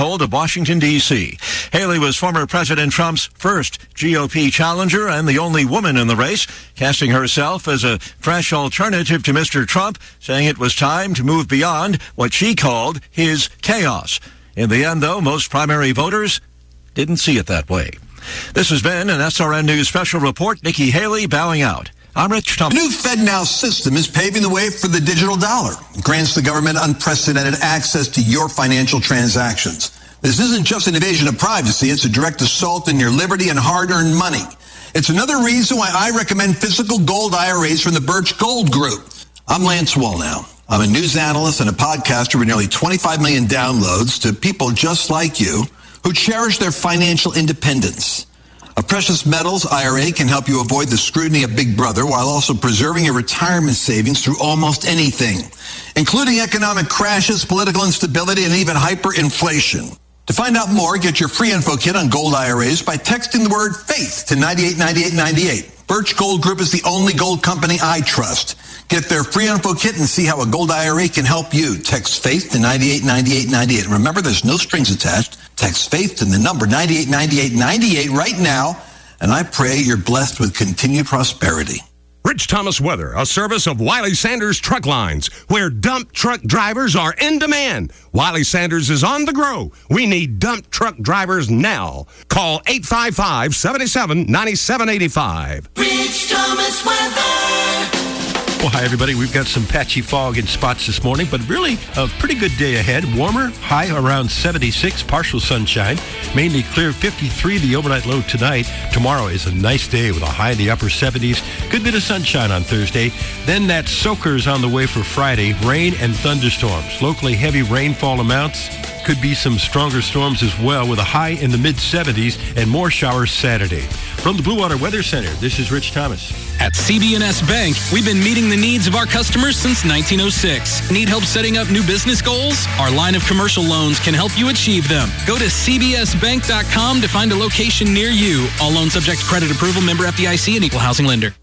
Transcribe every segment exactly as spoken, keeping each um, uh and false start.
of Washington, D C Haley was former President Trump's first G O P challenger and the only woman in the race, casting herself as a fresh alternative to Mister Trump, saying it was time to move beyond what she called his chaos. In the end, though, most primary voters didn't see it that way. This has been an S R N News special report. Nikki Haley bowing out. I'm Rich Thompson. The new FedNow system is paving the way for the digital dollar. It grants the government unprecedented access to your financial transactions. This isn't just an invasion of privacy. It's a direct assault on your liberty and hard-earned money. It's another reason why I recommend physical gold I R As from the Birch Gold Group. I'm Lance Wallnau. I'm a news analyst and a podcaster with nearly twenty-five million downloads to people just like you who cherish their financial independence. A precious metals I R A can help you avoid the scrutiny of Big Brother while also preserving your retirement savings through almost anything, including economic crashes, political instability, and even hyperinflation. To find out more, get your free info kit on gold I R As by texting the word FAITH to nine eight nine eight nine eight. Birch Gold Group is the only gold company I trust. Get their free info kit and see how a gold I R A can help you. Text FAITH to nine eight nine eight nine eight. Remember, there's no strings attached. Text FAITH to the number nine eight nine eight nine eight right now, and I pray you're blessed with continued prosperity. Rich Thomas Weather, a service of Wiley Sanders Truck Lines, where dump truck drivers are in demand. Wiley Sanders is on the grow. We need dump truck drivers now. Call eight five five, seven seven, nine seven eight five. Rich Thomas Weather. Well, hi, everybody. We've got some patchy fog in spots this morning, but really a pretty good day ahead. Warmer, high around seventy-six, partial sunshine, mainly clear fifty-three, the overnight low tonight. Tomorrow is a nice day with a high in the upper seventies. Good bit of sunshine on Thursday. Then that soaker's on the way for Friday. Rain and thunderstorms. Locally heavy rainfall amounts. Could be some stronger storms as well with a high in the mid-seventies and more showers Saturday. From the Blue Water Weather Center, this is Rich Thomas. At C B N S Bank, we've been meeting the needs of our customers since nineteen oh six. Need help setting up new business goals? Our line of commercial loans can help you achieve them. Go to c b s bank dot com to find a location near you. All loans subject to credit approval, member F D I C and equal housing lender.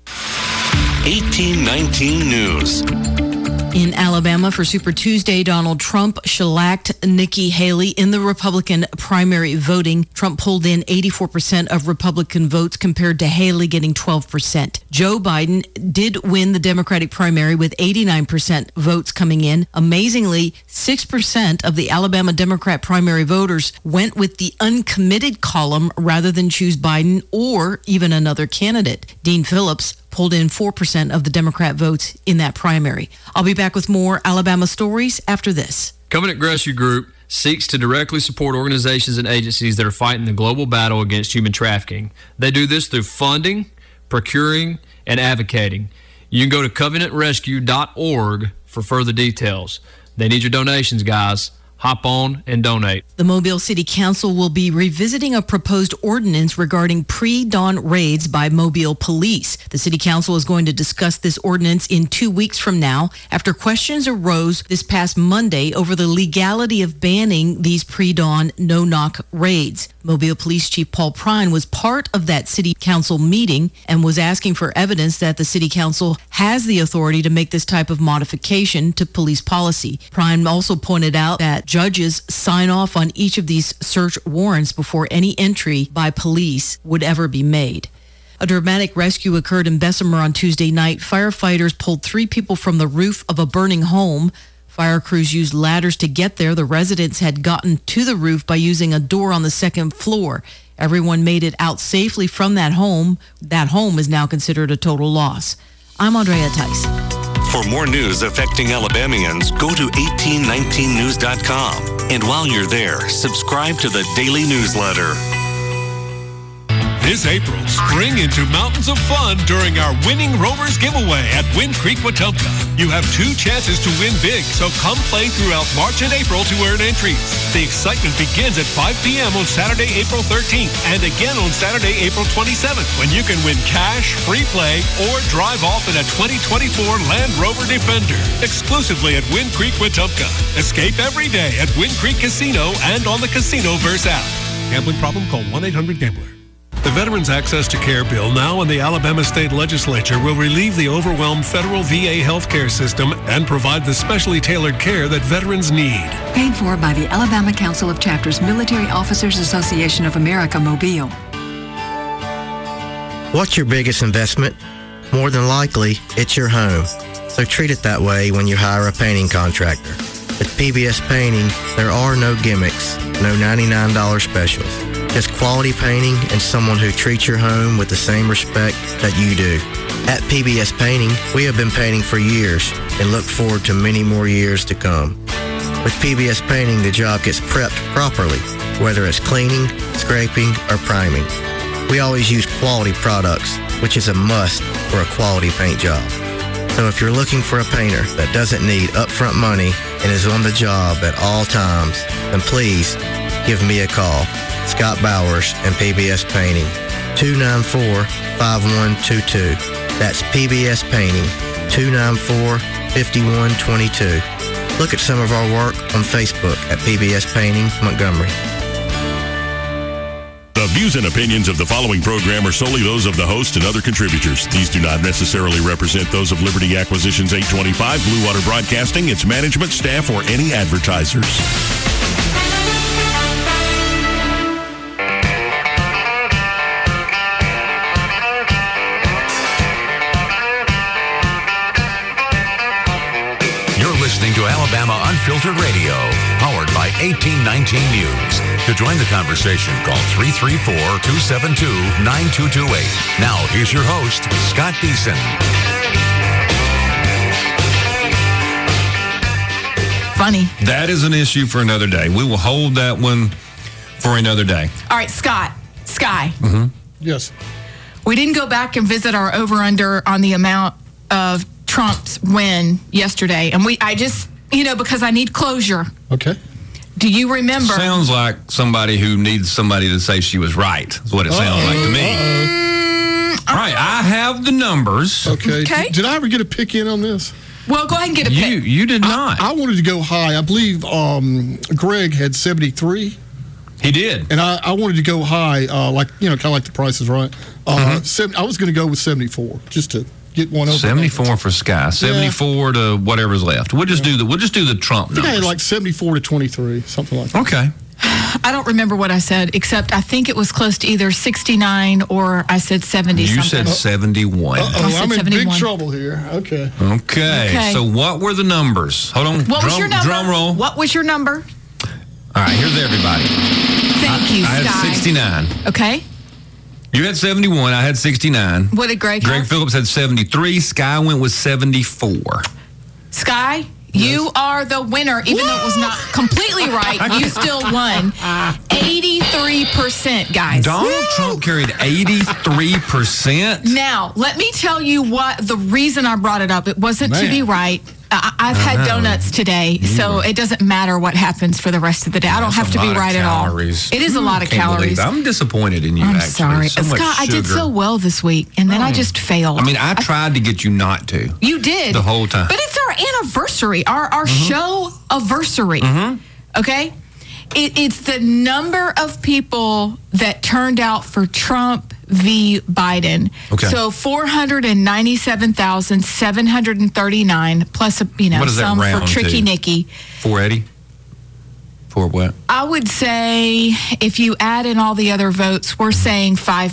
eighteen nineteen News. In Alabama for Super Tuesday, Donald Trump shellacked Nikki Haley in the Republican primary voting. Trump pulled in eighty-four percent of Republican votes compared to Haley getting twelve percent. Joe Biden did win the Democratic primary with eighty-nine percent votes coming in. Amazingly, six percent of the Alabama Democrat primary voters went with the uncommitted column rather than choose Biden or even another candidate. Dean Phillips pulled in four percent of the Democrat votes in that primary. I'll be back with more Alabama stories after this. Covenant Rescue Group seeks to directly support organizations and agencies that are fighting the global battle against human trafficking. They do this through funding, procuring, and advocating. You can go to covenant rescue dot org for further details. They need your donations, guys. Hop on and donate. The Mobile City Council will be revisiting a proposed ordinance regarding pre-dawn raids by Mobile police. The City Council is going to discuss this ordinance in two weeks from now after questions arose this past Monday over the legality of banning these pre-dawn no-knock raids. Mobile Police Chief Paul Prine was part of that City Council meeting and was asking for evidence that the City Council has the authority to make this type of modification to police policy. Prine also pointed out that judges sign off on each of these search warrants before any entry by police would ever be made. A dramatic rescue occurred in Bessemer on Tuesday night. Firefighters pulled three people from the roof of a burning home. Fire crews used ladders to get there. The residents had gotten to the roof by using a door on the second floor. Everyone made it out safely from that home. That home is now considered a total loss. I'm Andrea Tice. For more news affecting Alabamians, go to eighteen nineteen news dot com. And while you're there, subscribe to the daily newsletter. This April, spring into mountains of fun during our Winning Rovers giveaway at Wind Creek, Wetumpka. You have two chances to win big, so come play throughout March and April to earn entries. The excitement begins at five p.m. on Saturday, April thirteenth, and again on Saturday, April twenty-seventh, when you can win cash, free play, or drive off in a twenty twenty-four Land Rover Defender, exclusively at Wind Creek, Wetumpka. Escape every day at Wind Creek Casino and on the Casinoverse app. Gambling problem? Call one eight hundred gambler. The Veterans Access to Care bill now in the Alabama State Legislature will relieve the overwhelmed federal V A healthcare system and provide the specially tailored care that veterans need. Paid for by the Alabama Council of Chapters Military Officers Association of America, Mobile. What's your biggest investment? More than likely, it's your home. So treat it that way when you hire a painting contractor. With P B S Painting, there are no gimmicks, no ninety-nine dollars specials. Just quality painting and someone who treats your home with the same respect that you do. At P B S Painting, we have been painting for years and look forward to many more years to come. With P B S Painting, the job gets prepped properly, whether it's cleaning, scraping, or priming. We always use quality products, which is a must for a quality paint job. So if you're looking for a painter that doesn't need upfront money and is on the job at all times, then please give me a call. Scott Bowers and P B S Painting, two nine four, five one two two. That's P B S Painting, two nine four, five one two two. Look at some of our work on Facebook at P B S Painting, Montgomery. The views and opinions of the following program are solely those of the host and other contributors. These do not necessarily represent those of Liberty Acquisitions eight twenty-five, Blue Water Broadcasting, its management, staff, or any advertisers. Listening to Alabama Unfiltered Radio, powered by eighteen nineteen News. To join the conversation, call three three four, two seven two, nine two two eight. Now, here's your host, Scott Deason. Funny. That is an issue for another day. We will hold that one for another day. All right, Scott. Sky. Mm-hmm. Yes. We didn't go back and visit our over-under on the amount of Trump's win yesterday, and we I just you know because I need closure. Okay. Do you remember? Sounds like somebody who needs somebody to say she was right. Is what it sounds Uh-oh. like to me. Mm, All right, I have the numbers. Okay. Okay. Did, did I ever get a pick in on this? Well, go ahead and get a You pick. you did not. I, I wanted to go high. I believe um, Greg had seventy-three. He did. And I, I wanted to go high, uh, like you know, kind of like the Price is Right. Uh, Mm-hmm. seven, I was going to go with seventy-four, just to get one over. seventy-four for Sky. seventy-four to whatever's left. We'll just do the we'll just do the Trump I think I numbers. had like seventy-four to twenty-three, something like that. Okay. I don't remember what I said, except I think it was close to either sixty-nine or I said seventy. You something. said seventy-one. Uh-oh, I said I'm in big seventy-one. trouble here. Okay. Okay. Okay. So what were the numbers? Hold on. What drum, was your number? Drum roll. What was your number? All right, here's everybody. Thank you, I Sky. had sixty-nine. Okay. You had seventy-one. I had sixty-nine. What did Greg Greg have? Phillips had seventy-three. Sky went with seventy-four. Sky, you are the winner. Even though it was not completely right, you still won. eighty-three percent, guys. Donald Woo! Trump carried eighty-three percent. Now, let me tell you what the reason I brought it up. It wasn't Man. to be right. I, I've had donuts today, so it doesn't matter what happens for the rest of the day. I don't That's have to a be lot of right calories. at all. It is a lot of Can't believe calories. it. I'm disappointed in you, I'm actually. sorry. So much Scott, I did sugar. so well this week, and then I Oh. just failed. I mean, I tried to get you not to. You did. The whole time. But it's our anniversary, our, our show anniversary. Okay? It, it's the number of people that turned out for Trump v. Biden. Okay. So four hundred ninety-seven thousand seven hundred thirty-nine plus, a, you know, What does that some for round Tricky to? Nicky. four eighty? For what? I would say if you add in all the other votes, we're saying five,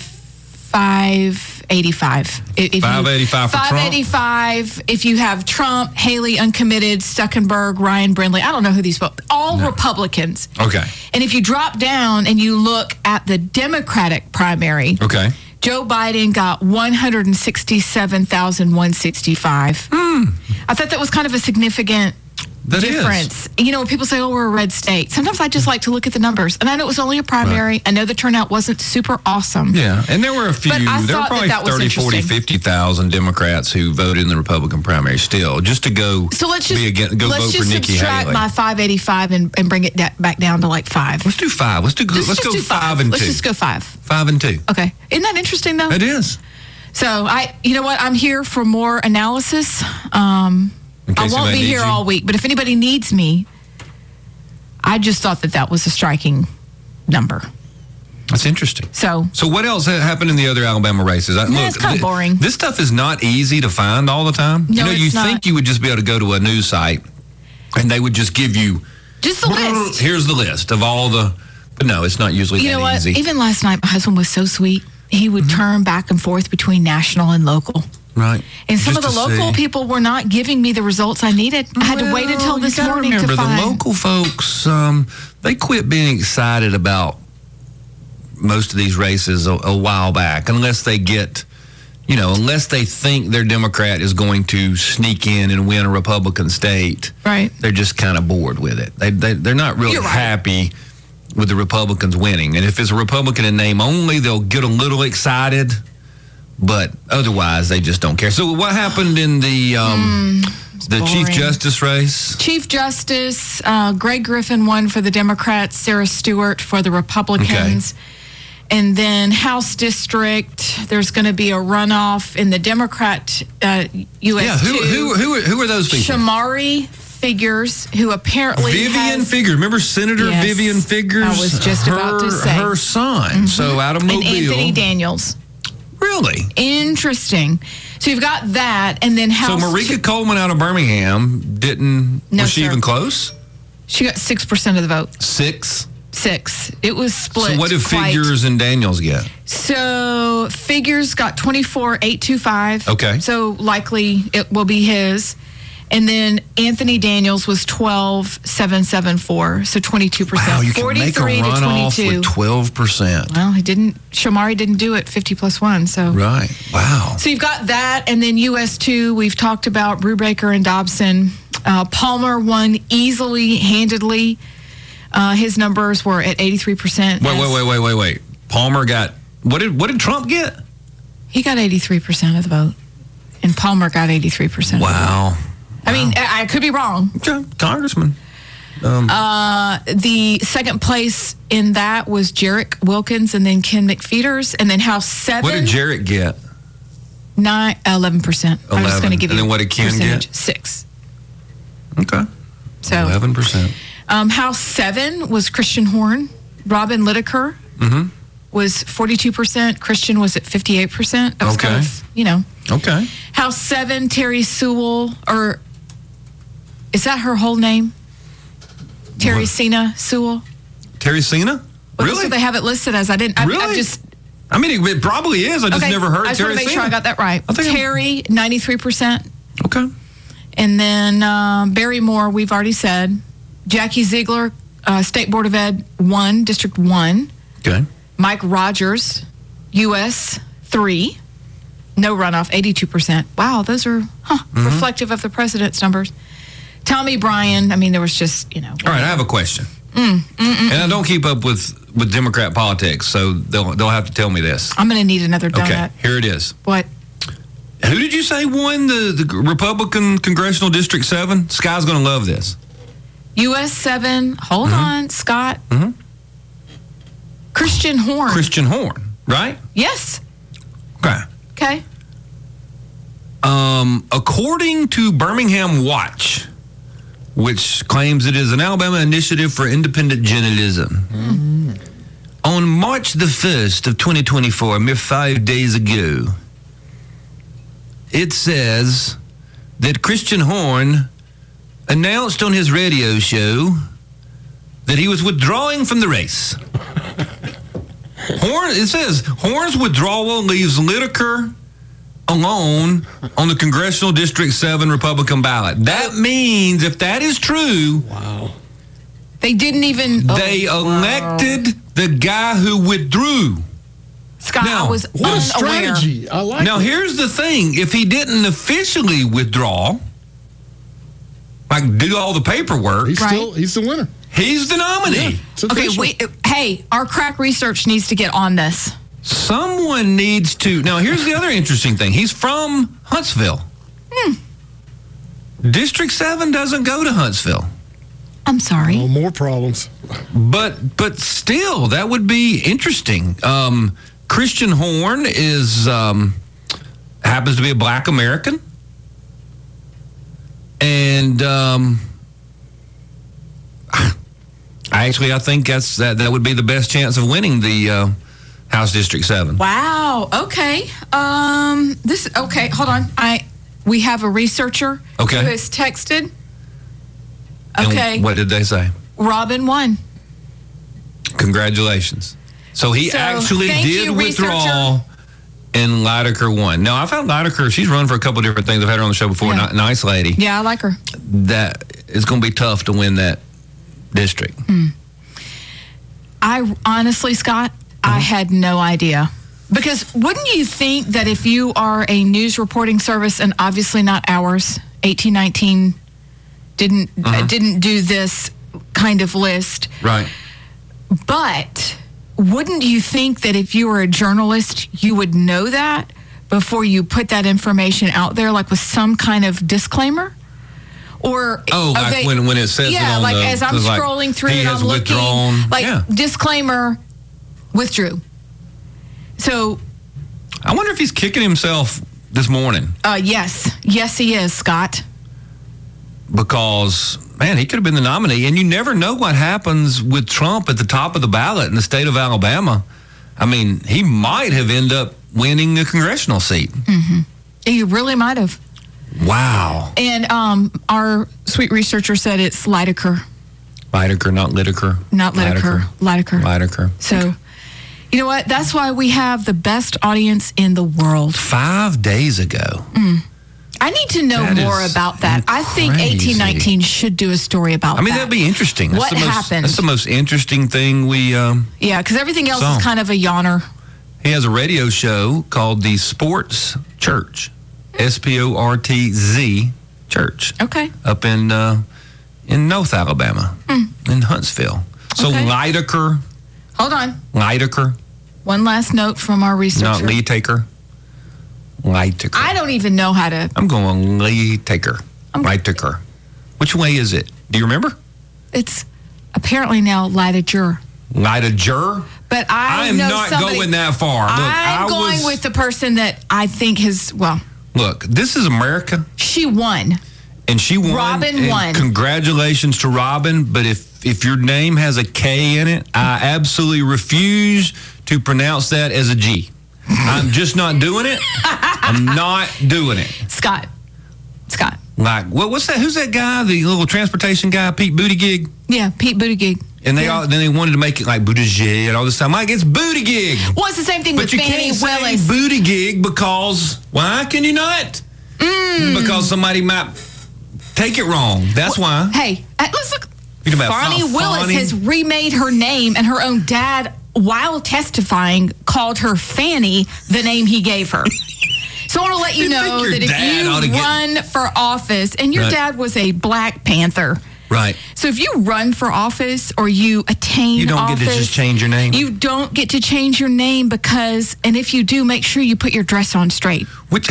five eighty-five. If you- five eighty-five for Trump? five eighty-five. If you have Trump, Haley, uncommitted, Stuckenberg, Ryan Brindley, I don't know who these vote. All Republicans. Okay. And if you drop down and you look at the Democratic primary, Okay. Joe Biden got one hundred sixty-seven thousand one hundred sixty-five. I thought that was kind of a significant That is. difference. You know, when people say, oh, we're a red state, sometimes I just like to look at the numbers. And I know it was only a primary. I know the turnout wasn't super awesome. Yeah, and there were a few, But I there were thought probably that that was thirty, forty, interesting. fifty thousand Democrats who voted in the Republican primary still, just to go, So let's just, be against, go let's vote just for Nikki subtract Haley. my five eighty-five and, and bring it da- back down to like five. Let's do five. Let's do Let's let's just go do five, five. and Let's two. just go five. Five and two. Okay. Isn't that interesting, though? It is. So, I, you know what? I'm here for more analysis. Um, In I case won't anybody be here needs you. all week, but if anybody needs me, I just thought that that was a striking number. That's interesting. So, so what else ha- happened in the other Alabama races? I, yeah, it's kind of boring. This stuff is not easy to find all the time. No, you know, you it's not. think you would just be able to go to a news site and they would just give you just the list. Here's the list of all the. But no, it's not usually You that know what? easy. Even last night, my husband was so sweet. He would Mm-hmm. turn back and forth between national and local. Right. And some Just of the to local see. people were not giving me the results I needed. I had to wait until Well, this you gotta morning remember, to find. the local folks, um, they quit being excited about most of these races a, a while back, unless they get, you know, unless they think their Democrat is going to sneak in and win a Republican state. Right. They're just kind of bored with it. They, they, they're not really You're right. happy with the Republicans winning. And if it's a Republican in name only, they'll get a little excited. But otherwise, they just don't care. So what happened in the um, the Chief boring. Justice race? Chief Justice uh, Greg Griffin won for the Democrats, Sarah Stewart for the Republicans. And then House District, there's going to be a runoff in the Democrat uh, U S Yeah, who, who, who, are, who are those people? Shamari Figures, who apparently Vivian has, Figures. Remember Senator Yes, Vivian Figures? I was just her, about to say. Her son. So out of Mobile. and Anthony Daniels. Really? Interesting. So you've got that, and then House. So Marika Coleman out of Birmingham didn't, No, was she sir. even close? She got six percent of the vote. Six? Six. It was split. So what did quite- Figures and Daniels get? So Figures got twenty-four eight twenty-five. Okay. So likely it will be his. And then Anthony Daniels was twelve seven seventy-four. So twenty-two percent. Wow, you can make a forty-three to runoff twenty-two. with twelve percent. Well, he didn't. Shamari didn't do it fifty plus one. So Right. Wow. So you've got that, and then U S two, we've talked about Brubaker and Dobson. Uh, Palmer won easily, handedly. Uh, his numbers were at eighty-three percent. Wait, wait, wait, wait, wait, wait. Palmer got, what did what did Trump get? He got eighty-three percent of the vote, and Palmer got eighty-three percent. Wow. Of the vote. I mean, I, I could be wrong. Okay. Congressman. Um, Uh, the second place in that was Jarek Wilkins, and then Ken McFeeters, and then House seven. what did Jarrett get? Nine, eleven percent. I was eleven. going to give And you then what did Ken percentage. get? Six. Okay. So eleven percent. Um, House seven was Christian Horn. Robin Lideker Mm-hmm. was forty-two percent. Christian was at fifty-eight percent. That was Okay. kind of, you know. Okay. House seven, Terry Sewell, or is that her whole name? Terry Sena Sewell? Terry Sena? Well, Really? That's what they have it listed as. I didn't, I, Really? I just. I mean, it, it probably is. I just okay, never heard I just Terry want to make Sena. sure I got that right. I think I'm- Terry, ninety-three percent. Okay. And then um, Barry Moore, we've already said. Jackie Ziegler, uh, State Board of Ed, one, District one. Okay. Mike Rogers, U S three. No runoff, eighty-two percent. Wow, those are huh, Mm-hmm. reflective of the president's numbers. Tommy Bryan, I mean, there was just, you know. All right, I have a question. Mm, mm, mm, And I don't keep up with, with Democrat politics, so they'll they'll have to tell me this. I'm going to need another donut. Okay, here it is. What? Who did you say won the, the Republican Congressional District seven? Sky's going to love this. U S seven, hold Mm-hmm. on, Scott. Mhm. Christian Horn. Christian Horn, right? Yes. Okay. Okay. Um, according to Birmingham Watch, which claims it is an Alabama initiative for independent journalism, on March the first of twenty twenty-four, a mere five days ago, it says that Christian Horn announced on his radio show that he was withdrawing from the race. Horn, it says Horn's withdrawal leaves Lideker alone on the Congressional District seven Republican ballot. That means if that is true, wow, They didn't even. they oh, elected the guy who withdrew. Scott, Now, I was what a unaware. strategy! I like. Now, it. here's the thing. If he didn't officially withdraw, like do all the paperwork, He's Right. still he's the winner. he's the nominee. It's Okay, official. wait. Hey, our crack research needs to get on this. Someone needs to. Now, here's the other interesting thing. He's from Huntsville. Hmm. District seven doesn't go to Huntsville. I'm sorry. Oh, more problems. But but still, that would be interesting. Um, Christian Horn is um, happens to be a Black American, and um, Actually, I think that's that, that would be the best chance of winning the uh, House District seven. Wow. Okay. Um. This. Okay. Hold on. I. We have a researcher Okay. who has texted. And Okay. what did they say? Robin won. Congratulations. So he So, actually thank did you, withdraw, and Lydecker won. Now, I've had Lydecker. She's run for a couple different things. I've had her on the show before. Yeah. Ni- Nice lady. Yeah, I like her. That it's going to be tough to win that district. I honestly, Scott, I had no idea. Because wouldn't you think that if you are a news reporting service, and obviously not ours, eighteen nineteen didn't Uh-huh. uh, didn't do this kind of list, Right. but wouldn't you think that if you were a journalist, you would know that before you put that information out there, like with some kind of disclaimer? Or Oh, are like they- when, when it says yeah, it on like the, as I'm it's like, scrolling through he it, has I'm looking, withdrawn. like yeah. disclaimer, withdrew. So, I wonder if he's kicking himself this morning uh, yes, yes, he is, Scott. because, man, he could have been the nominee. And you never know what happens with Trump at the top of the ballot in the state of Alabama. I mean, he might have ended up winning a congressional seat. Mm-hmm. He really might have. Wow. And um, our sweet researcher said it's Lydecker, Lydecker, not Lydecker. not Lydecker. Lydecker. Lydecker. So, you know what? That's why we have the best audience in the world. Five days ago. Mm. I need to know That more is about that. I think crazy. eighteen nineteen should do a story about I mean, that. that'd be interesting. That's What the most, happened? That's the most interesting thing we... Um, Yeah, because everything else So- is kind of a yawner. He has a radio show called the Sports Church, S P O R T Z Church. Okay. Up in uh, in North Alabama, Mm. in Huntsville. So Okay. Lydecker, Hold on. Lydecker, One last note from our not researcher. Lee Taker. Lydecker. I don't even know how to. I'm going Lee Taker. Lydecker. Which way is it? Do you remember? It's apparently now Lydecker. Lydecker? But I, I am know not somebody, going that far. Look, I'm I going was- with the person that I think has, well, Look, this is America. she won. And she won. Robin and won. Congratulations to Robin. But if, if your name has a K in it, I absolutely refuse to pronounce that as a G. I'm just not doing it. I'm not doing it. Scott. Scott. Like, what, what's that? Who's that guy? The little transportation guy, Pete Buttigieg? Yeah, Pete Buttigieg. And they Yeah. all, then they wanted to make it like Buttigieg and all this time. Like, it's Buttigieg. Well, it's the same thing But with you Fannie can't Willis. say Buttigieg because, why can you not? Mm. Because somebody might take it wrong. That's why. Hey, uh, let's look. You talking about Fonnie Fa- Willis Fonnie? has remade her name, and her own dad, while testifying, called her Fanny, the name he gave her. So I want to let you You think know your that if dad ought to you get- run for office, and your Right. dad was a Black Panther, Right. so if you run for office or you attain You don't office, get to just change your name. You don't get to change your name because, and if you do, make sure you put your dress on straight. Which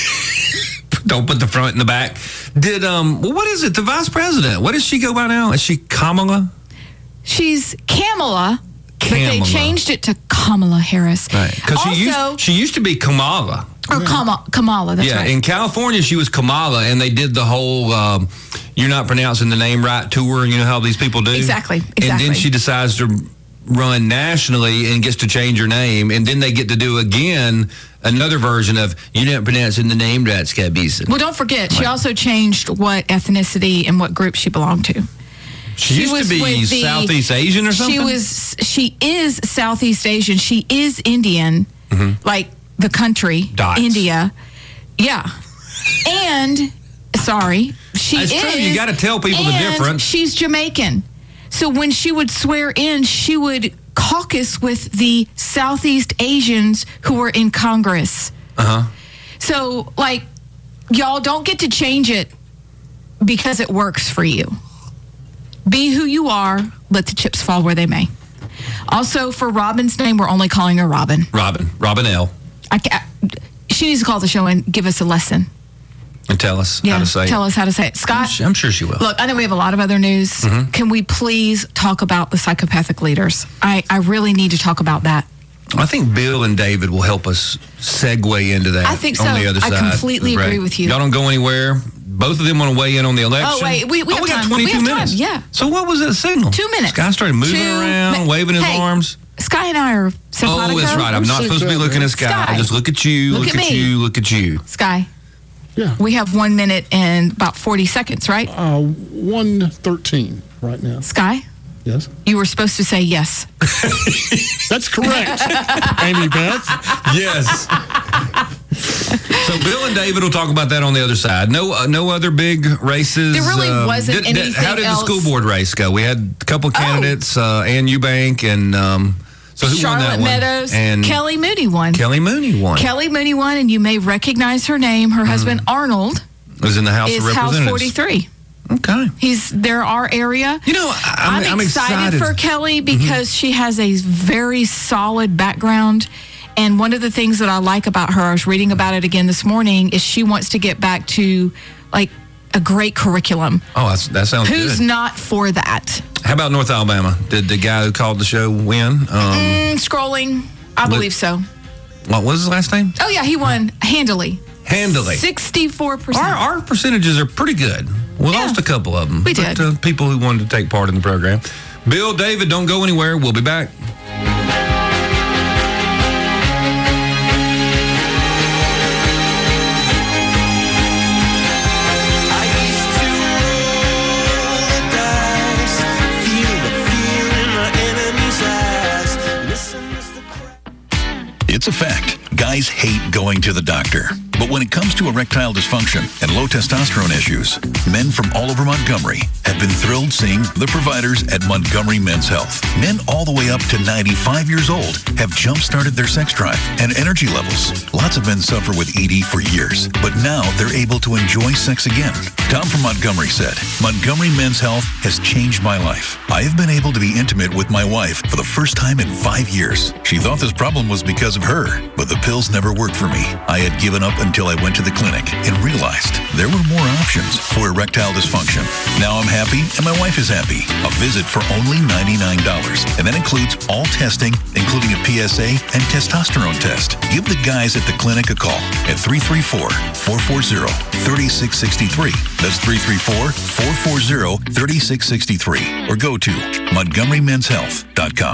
don't put the front and the back. Did um well, what is it? The vice president. What does she go by now? Is she Kamala? She's Kamala, but they Kamala. changed it to Kamala Harris. Right. Because she Also- used she used to be Kamala. Or Kamala, Kamala, that's yeah, right. in California she was Kamala, and they did the whole um, "you're not pronouncing the name right" tour. You know how these people do. Exactly, And exactly. then she decides to run nationally and gets to change her name, and then they get to do again another version of "you're not pronouncing the name right, Scott Beeson." Well, don't forget, she also changed what ethnicity and what group she belonged to. She used to was be with the- Southeast Asian or something? She was. She is Southeast Asian. She is Indian, like the country, Mm-hmm. Dots. India. Yeah, and sorry, she That's is. true. You gotta tell people the and difference. She's Jamaican, so when she would swear in, she would caucus with the Southeast Asians who were in Congress. Uh huh. So, like, y'all don't get to change it because it works for you. Be who you are. Let the chips fall where they may. Also, for Robin's name, we're only calling her Robin. Robin. Robin L. I ca- she needs to call the show and give us a lesson. And tell us Yeah, how to say tell it. us how to say it. Scott, I'm su- I'm sure she will. look, I know we have a lot of other news. Mhm. Can we please talk about the psychopathic leaders? I, I really need to talk about that. I think Bill and David will help us segue into that. I think on so. the other I side. completely Right. agree with you. Y'all don't go anywhere. both of them want to weigh in on the election. Oh, wait, we, we oh, have we got time. twenty-two we have minutes. Time. Yeah. So what was that signal? Two minutes. Sky started moving Two around, mi- waving his hey, arms. Sky and I are simpatico. Oh, that's right. I'm not supposed to be looking at Sky. Sky. I'll just look at you, Look look, at at, me. you, look at you. Sky. Yeah. We have one minute and about forty seconds, right? Uh, one thirteen right now. Sky? Yes. You were supposed to say yes. That's correct. Amy Beth? Yes. So Bill and David will talk about that on the other side. No, uh, no other big races. There really um, wasn't did- did- anything How did else. the school board race go? We had a couple candidates, uh, Ann Eubank, and um, so who Charlotte won that Meadows. one? And Kelly Mooney won. Kelly Mooney won. Kelly Mooney won, and you may recognize her name. Her husband, Arnold, was in the House is of House Representatives. forty-three. Okay. He's they're our area. You know, I'm, I'm, I'm excited, excited for Kelly because Mhm. she has a very solid background. And one of the things that I like about her, I was reading about it again this morning, is she wants to get back to like a great curriculum. Oh, that's, that sounds Who's good. not for that? How about North Alabama? Did the guy who called the show win? Um, Mm, scrolling. I Let- believe so. What was his last name? Oh, yeah, he won handily. Handily. sixty-four percent. Our, our percentages are pretty good. We lost a couple of them. We but, did. Uh, people who wanted to take part in the program. Bill, David, don't go anywhere. We'll be back. It's a fact. Guys hate going to the doctor. But when it comes to erectile dysfunction and low testosterone issues, men from all over Montgomery have been thrilled seeing the providers at Montgomery Men's Health. Men all the way up to ninety-five years old have jump-started their sex drive and energy levels. Lots of men suffer with E D for years, but now they're able to enjoy sex again. Tom from Montgomery said, Montgomery Men's Health has changed my life. I have been able to be intimate with my wife for the first time in five years. She thought this problem was because of her, but the pills never worked for me. I had given up until I went to the clinic and realized there were more options for erectile dysfunction. Now I'm happy and my wife is happy. A visit for only ninety-nine dollars, and that includes all testing, including a P S A and testosterone test. Give the guys at the clinic a call at three three four, four four zero, three six six three. That's three three four, four four zero, three six six three. Or go to Montgomery Men's Health dot com.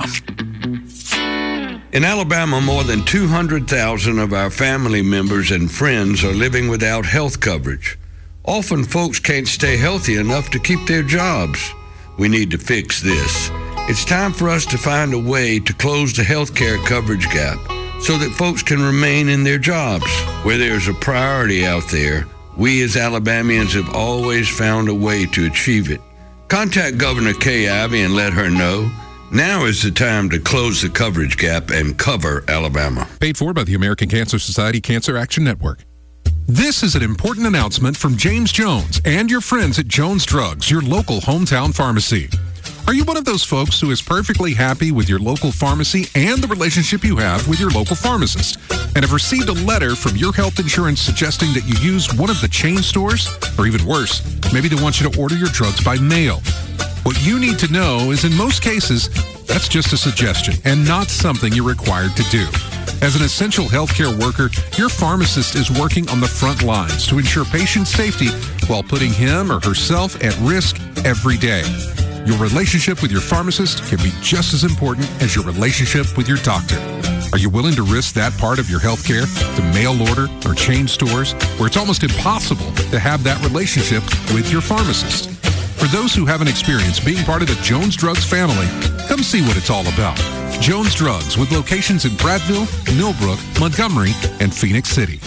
In Alabama, more than two hundred thousand of our family members and friends are living without health coverage. Often folks can't stay healthy enough to keep their jobs. We need to fix this. It's time for us to find a way to close the health care coverage gap so that folks can remain in their jobs. Where there's a priority out there, we as Alabamians have always found a way to achieve it. Contact Governor Kay Ivey and let her know. Now is the time to close the coverage gap and cover Alabama. Paid for by the American Cancer Society Cancer Action Network. This is an important announcement from James Jones and your friends at Jones Drugs, your local hometown pharmacy. Are you one of those folks who is perfectly happy with your local pharmacy and the relationship you have with your local pharmacist, and have received a letter from your health insurance suggesting that you use one of the chain stores? Or even worse, maybe they want you to order your drugs by mail. What you need to know is in most cases, that's just a suggestion and not something you're required to do. As an essential healthcare worker, your pharmacist is working on the front lines to ensure patient safety while putting him or herself at risk every day. Your relationship with your pharmacist can be just as important as your relationship with your doctor. Are you willing to risk that part of your healthcare to mail order or chain stores where it's almost impossible to have that relationship with your pharmacist? For those who haven't experienced being part of the Jones Drugs family, come see what it's all about. Jones Drugs, with locations in Prattville, Millbrook, Montgomery, and Phoenix City.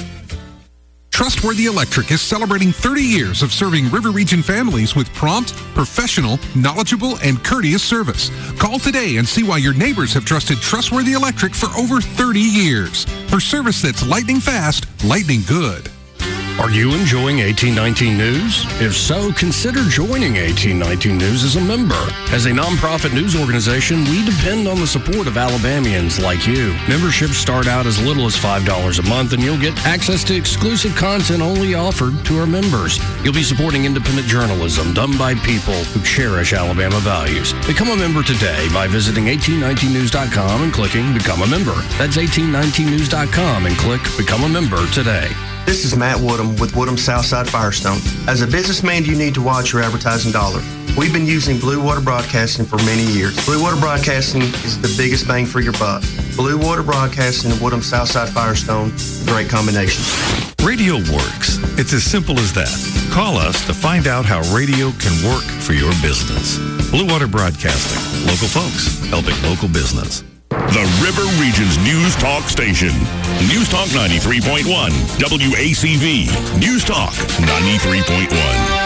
Trustworthy Electric is celebrating thirty years of serving River Region families with prompt, professional, knowledgeable, and courteous service. Call today and see why your neighbors have trusted Trustworthy Electric for over thirty years. For service that's lightning fast, lightning good. Are you enjoying eighteen nineteen News? If so, consider joining eighteen nineteen News as a member. As a nonprofit news organization, we depend on the support of Alabamians like you. Memberships start out as little as five dollars a month, and you'll get access to exclusive content only offered to our members. You'll be supporting independent journalism done by people who cherish Alabama values. Become a member today by visiting eighteen nineteen news dot com and clicking Become a Member. That's eighteen nineteen news dot com and click Become a Member today. This is Matt Woodham with Woodham Southside Firestone. As a businessman, you need to watch your advertising dollar. We've been using Blue Water Broadcasting for many years. Blue Water Broadcasting is the biggest bang for your buck. Blue Water Broadcasting and Woodham Southside Firestone, great combination. Radio works. It's as simple as that. Call us to find out how radio can work for your business. Blue Water Broadcasting. Local folks helping local business. The River Region's News Talk station. News Talk ninety-three point one. W A C V. News Talk ninety-three point one.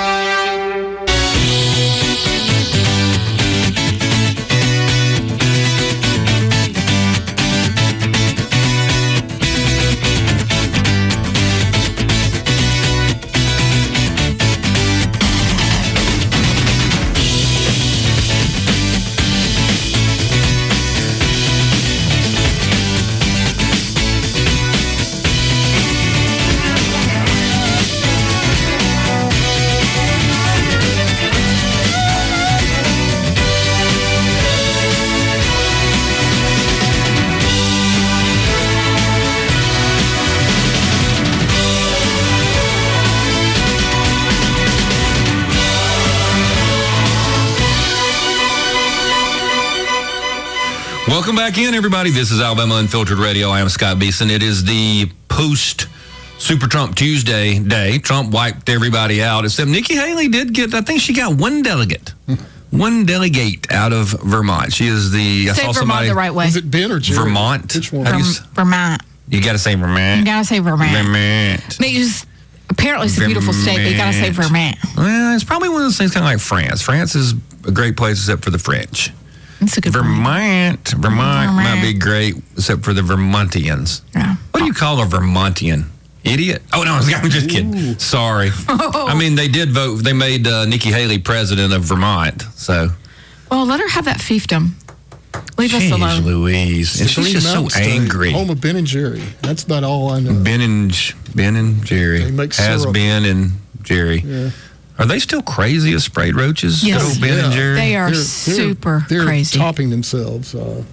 Welcome back in, everybody. This is Alabama Unfiltered Radio. I am Scott Beeson. It is the post Super Trump Tuesday day. Trump wiped everybody out, except Nikki Haley did get, I think she got one delegate. One delegate out of Vermont. She is the, I Say saw Vermont somebody. the right way. Is it Ben or Jerry? Vermont. Which one? How do you, Verm- Vermont. you got to say Vermont. You gotta say Vermont. Vermont. I mean, you just, apparently it's a beautiful state, but you gotta say Vermont. Well, it's probably one of those things kind of like France. France is a great place except for the French. That's a good Vermont. Vermont. Vermont might be great except for the Vermontians. Yeah. What do you call a Vermontian? Idiot? Oh, no, I'm just kidding. Ooh. Sorry. Oh. I mean, they did vote. They made uh, Nikki Haley president of Vermont, so. Well, let her have that fiefdom. Leave Jeez, us alone. Louise. And she's Green just so Mountain State, angry. Home of Ben and Jerry. That's about all I know. Ben and, ben and Jerry. They make Has syrup. Ben and Jerry. Yeah. Are they still crazy as sprayed roaches? Yes. Good old Ben Yeah. and Jerry? They are They're- super they're crazy. topping themselves. Uh,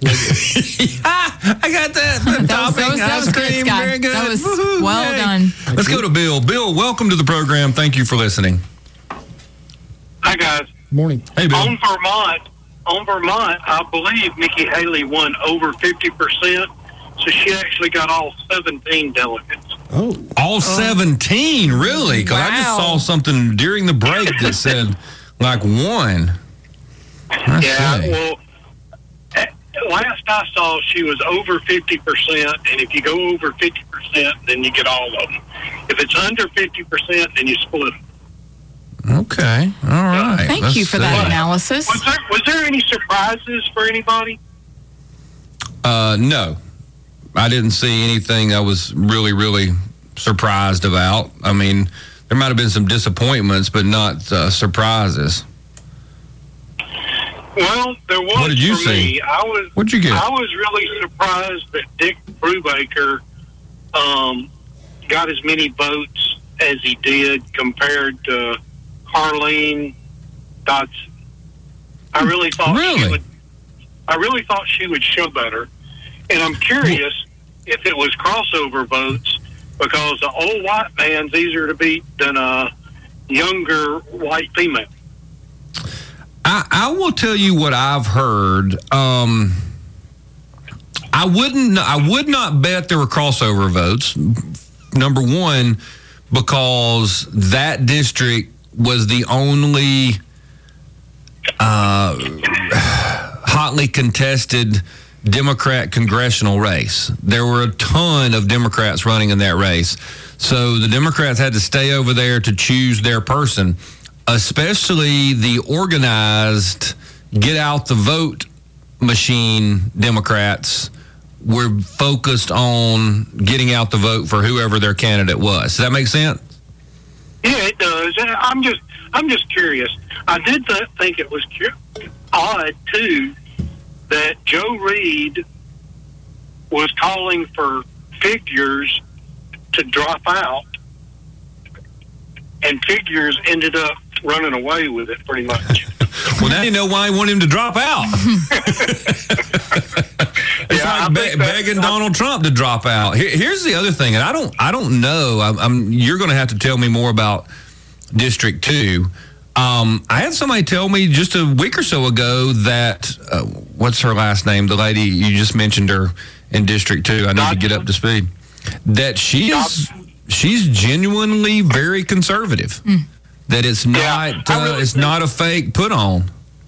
I got that. That was, that was, Topping that was ice good, cream. Scott. Very good. That was Woohoo, well yay. done. Let's go to Bill. Bill, welcome to the program. Thank you for listening. Hi, guys. Morning. Hey, Bill. On Vermont, on Vermont, I believe Nikki Haley won over fifty percent, so she actually got all seventeen delegates. Oh. All seventeen, really? Because I just Wow. saw something during the break that said like one. I yeah, see. well, eh, last I saw, she was over fifty percent, and if you go over fifty percent, then you get all of them. If it's under fifty percent, then you split them. Okay. All right. Thank Let's you for see. that analysis. Was there, was there any surprises for anybody? Uh, no. I didn't see anything I was really, really surprised about. I mean, there might have been some disappointments, but not uh, surprises. Well, there was What did you for see? me. I was. What'd you get? I was really surprised that Dick Brubaker um, got as many votes as he did compared to Harleen Dodson. I really thought Really? she would. I really thought she would show better, and I'm curious if it was crossover votes because the old white man's easier to beat than a younger white female. I, I will tell you what I've heard. Um, I wouldn't. I would not bet there were crossover votes. Number one, because that district was the only uh, hotly contested Democrat congressional race. There were a ton of Democrats running in that race, so the Democrats had to stay over there to choose their person. Especially the organized get out the vote machine Democrats were focused on getting out the vote for whoever their candidate was. Does that make sense? Yeah, it does. I'm just, I'm just curious. I did th- think it was cu- odd too that Joe Reed was calling for figures to drop out, and figures ended up running away with it pretty much. Well, now you know why he wanted him to drop out. It's Yeah, I like think be- that- begging Donald Trump to drop out. Here, here's the other thing, and I don't, I don't know. I'm, I'm you're going to have to tell me more about District Two. Um, I had somebody tell me just a week or so ago that uh, what's her last name? The lady you just mentioned her in District Two. I need to get up to speed. That she is, she's genuinely very conservative. Mm. That it's not, uh, really it's not a fake put on.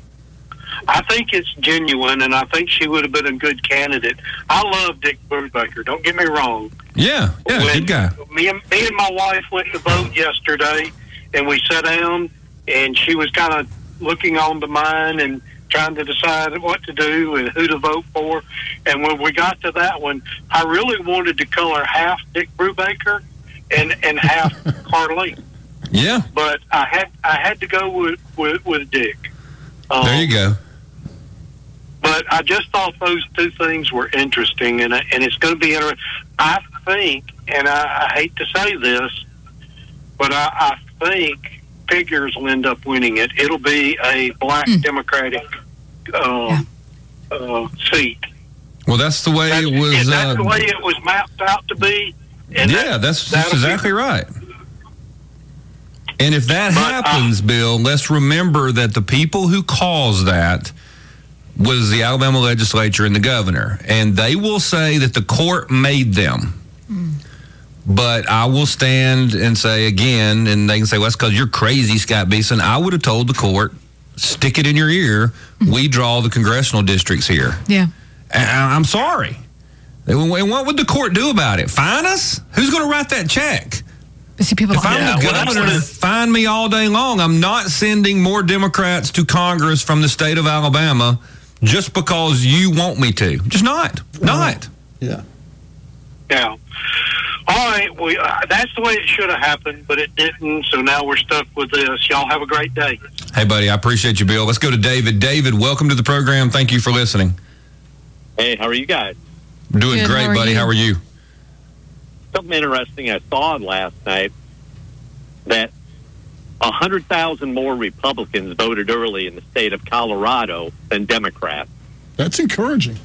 I think it's genuine, and I think she would have been a good candidate. I love Dick Brubaker. Don't get me wrong. Yeah, yeah, When good guy. Me and, me and my wife went to vote yesterday, and we sat down, and she was kind of looking on to mine and trying to decide what to do and who to vote for. And when we got to that one, I really wanted to color half Dick Brubaker and, and half Carlene. Yeah. But I had I had to go with, with, with Dick. Um, There you go. But I just thought those two things were interesting, and and it's going to be interesting. I think, and I, I hate to say this, but I, I think Figures will end up winning it. It'll be a black Mm. Democratic uh, uh, seat. Well, that's the way That's, it was. and that's uh, the way it was mapped out to be. And yeah, that- that's, that's that'll be- exactly right. And if that happens, Bill, let's remember that the people who caused that was the Alabama legislature and the governor. And they will say that the court made them. But I will stand and say again, and they can say, well, that's because you're crazy, Scott Beeson. I would have told the court, stick it in your ear. We draw the congressional districts here. Yeah. And I- I'm sorry. And what would the court do about it? Fine us? Who's going to write that check? But see, people If I'm don't the know. governor, fine me all day long. I'm not sending more Democrats to Congress from the state of Alabama just because you want me to. Just not. Not. Yeah. Yeah. All right. We, uh, that's the way it should have happened, but it didn't. So now we're stuck with this. Y'all have a great day. Hey, buddy, I appreciate you, Bill. Let's go to David. David, welcome to the program. Thank you for listening. Hey, how are you guys? Doing Good, great, how are buddy. you? How are you? Something interesting I saw last night that one hundred thousand more Republicans voted early in the state of Colorado than Democrats. That's encouraging.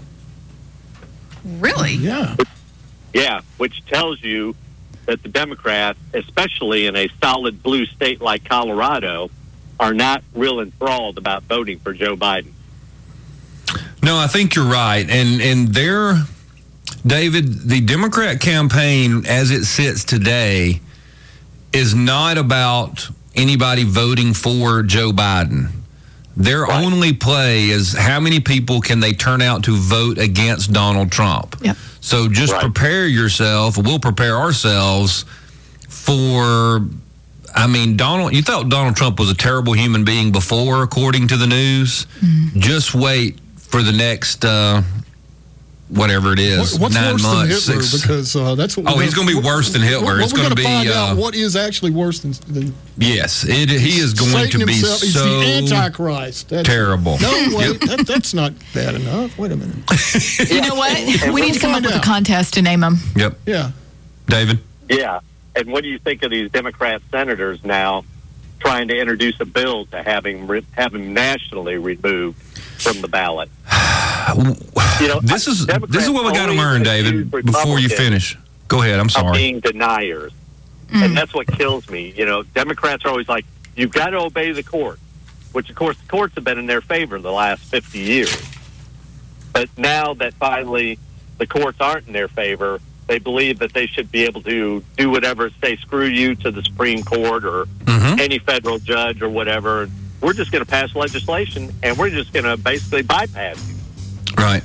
Really? Yeah. Yeah, which tells you that the Democrats, especially in a solid blue state like Colorado, are not real enthralled about voting for Joe Biden. No, I think you're right. And and there, David, the Democrat campaign as it sits today is not about anybody voting for Joe Biden. Their only play is how many people can they turn out to vote against Donald Trump. Yep. So just prepare yourself. We'll prepare ourselves for, I mean, Donald, you thought Donald Trump was a terrible human being before, according to the news. Mm-hmm. Just wait for the next, uh, whatever it is, What- What's nine worse months. than Hitler? six- Because uh, that's what. Oh, we're he's gonna be what- worse than Hitler. What, It's we're gonna gonna be, find uh, out what is actually worse than. than Yes, it, he is going Satan to be himself. He's so the Antichrist. That's, terrible. No, wait, Yep. that, that's not bad enough. Wait a minute. You know what? And We we'll need to come up find with a out. contest to name them. Yep. Yeah. David? Yeah. And what do you think of these Democrat senators now trying to introduce a bill to having re- have him nationally removed from the ballot? You know, This is Democrats this is what we got to only learn, accuse David, before you Republicans finish. Go ahead. I'm of sorry. being deniers. And that's what kills me. You know, Democrats are always like, you've got to obey the court, which, of course, the courts have been in their favor the last fifty years. But now that finally the courts aren't in their favor, they believe that they should be able to do whatever, say, screw you to the Supreme Court or any federal judge or whatever. We're just going to pass legislation, and we're just going to basically bypass you. Right.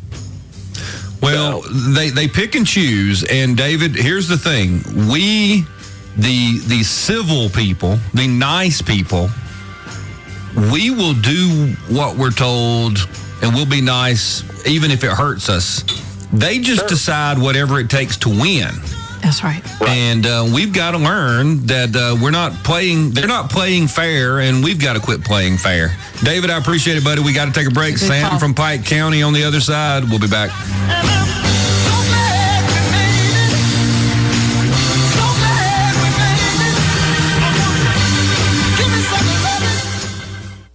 Well, they, they pick and choose. And, David, here's the thing. We, the the civil people, the nice people, we will do what we're told, and we'll be nice even if it hurts us. They just decide whatever it takes to win. That's right. And uh, we've got to learn that uh, we're not playing, they're not playing fair, and we've got to quit playing fair. David, I appreciate it, buddy. We got to take a break. Good Sam call. from Pike County on the other side. We'll be back.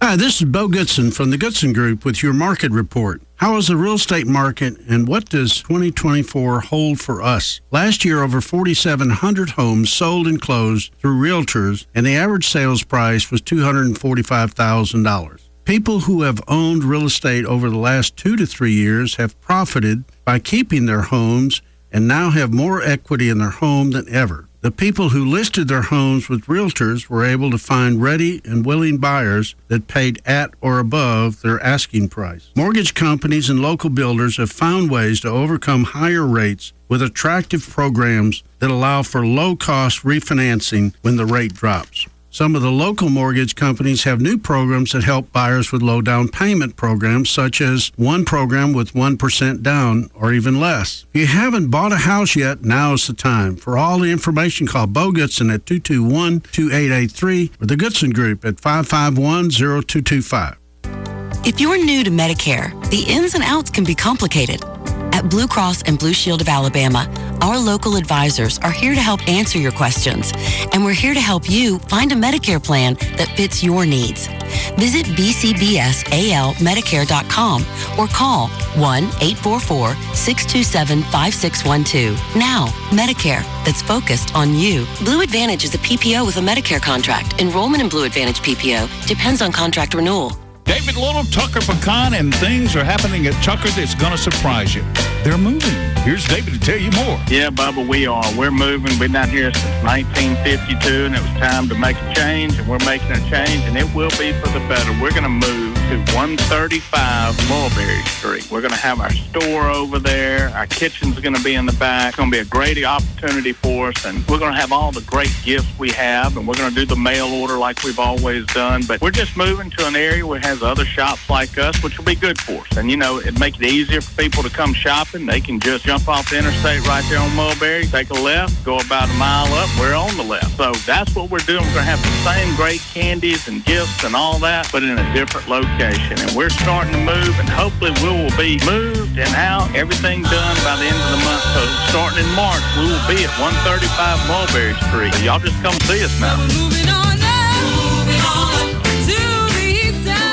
Hi, this is Bo Goodson from the Goodson Group with your market report. How is the real estate market and what does twenty twenty-four hold for us? Last year, over forty-seven hundred homes sold and closed through realtors, and the average sales price was two hundred forty-five thousand dollars. People who have owned real estate over the last two to three years have profited by keeping their homes and now have more equity in their home than ever. The people who listed their homes with realtors were able to find ready and willing buyers that paid at or above their asking price. Mortgage companies and local builders have found ways to overcome higher rates with attractive programs that allow for low-cost refinancing when the rate drops. Some of the local mortgage companies have new programs that help buyers with low down payment programs, such as one program with one percent down or even less. If you haven't bought a house yet, now is the time. For all the information, call Bo Goodson at two two one, two eight eight three or the Goodson Group at five five one, zero two two five. If you're new to Medicare, the ins and outs can be complicated. At Blue Cross and Blue Shield of Alabama, our local advisors are here to help answer your questions, and we're here to help you find a Medicare plan that fits your needs. Visit b c b s a l medicare dot com or call one eight four four, six two seven, five six one two. Now, Medicare that's focused on you. Blue Advantage is a P P O with a Medicare contract. Enrollment in Blue Advantage P P O depends on contract renewal. David Little, Tucker Pecan, and things are happening at Tucker that's going to surprise you. They're moving. Here's David to tell you more. Yeah, Bubba, we are. We're moving. We've been out here since nineteen fifty-two, and it was time to make a change, and we're making a change, and it will be for the better. We're going to move to one thirty-five Mulberry Street. We're going to have our store over there. Our kitchen's going to be in the back. It's going to be a great opportunity for us, and we're going to have all the great gifts we have, and we're going to do the mail order like we've always done. But we're just moving to an area where it has other shops like us, which will be good for us. And, you know, it'd make it easier for people to come shopping. They can just jump off the interstate right there on Mulberry, take a left, go about a mile up. We're on the left. So that's what we're doing. We're going to have the same great candies and gifts and all that, but in a different location. And we're starting to move, and hopefully we will be moved and out, everything done by the end of the month. So starting in March, we will be at one thirty-five Mulberry Street. So y'all just come see us now. Moving on up, moving on to the east side.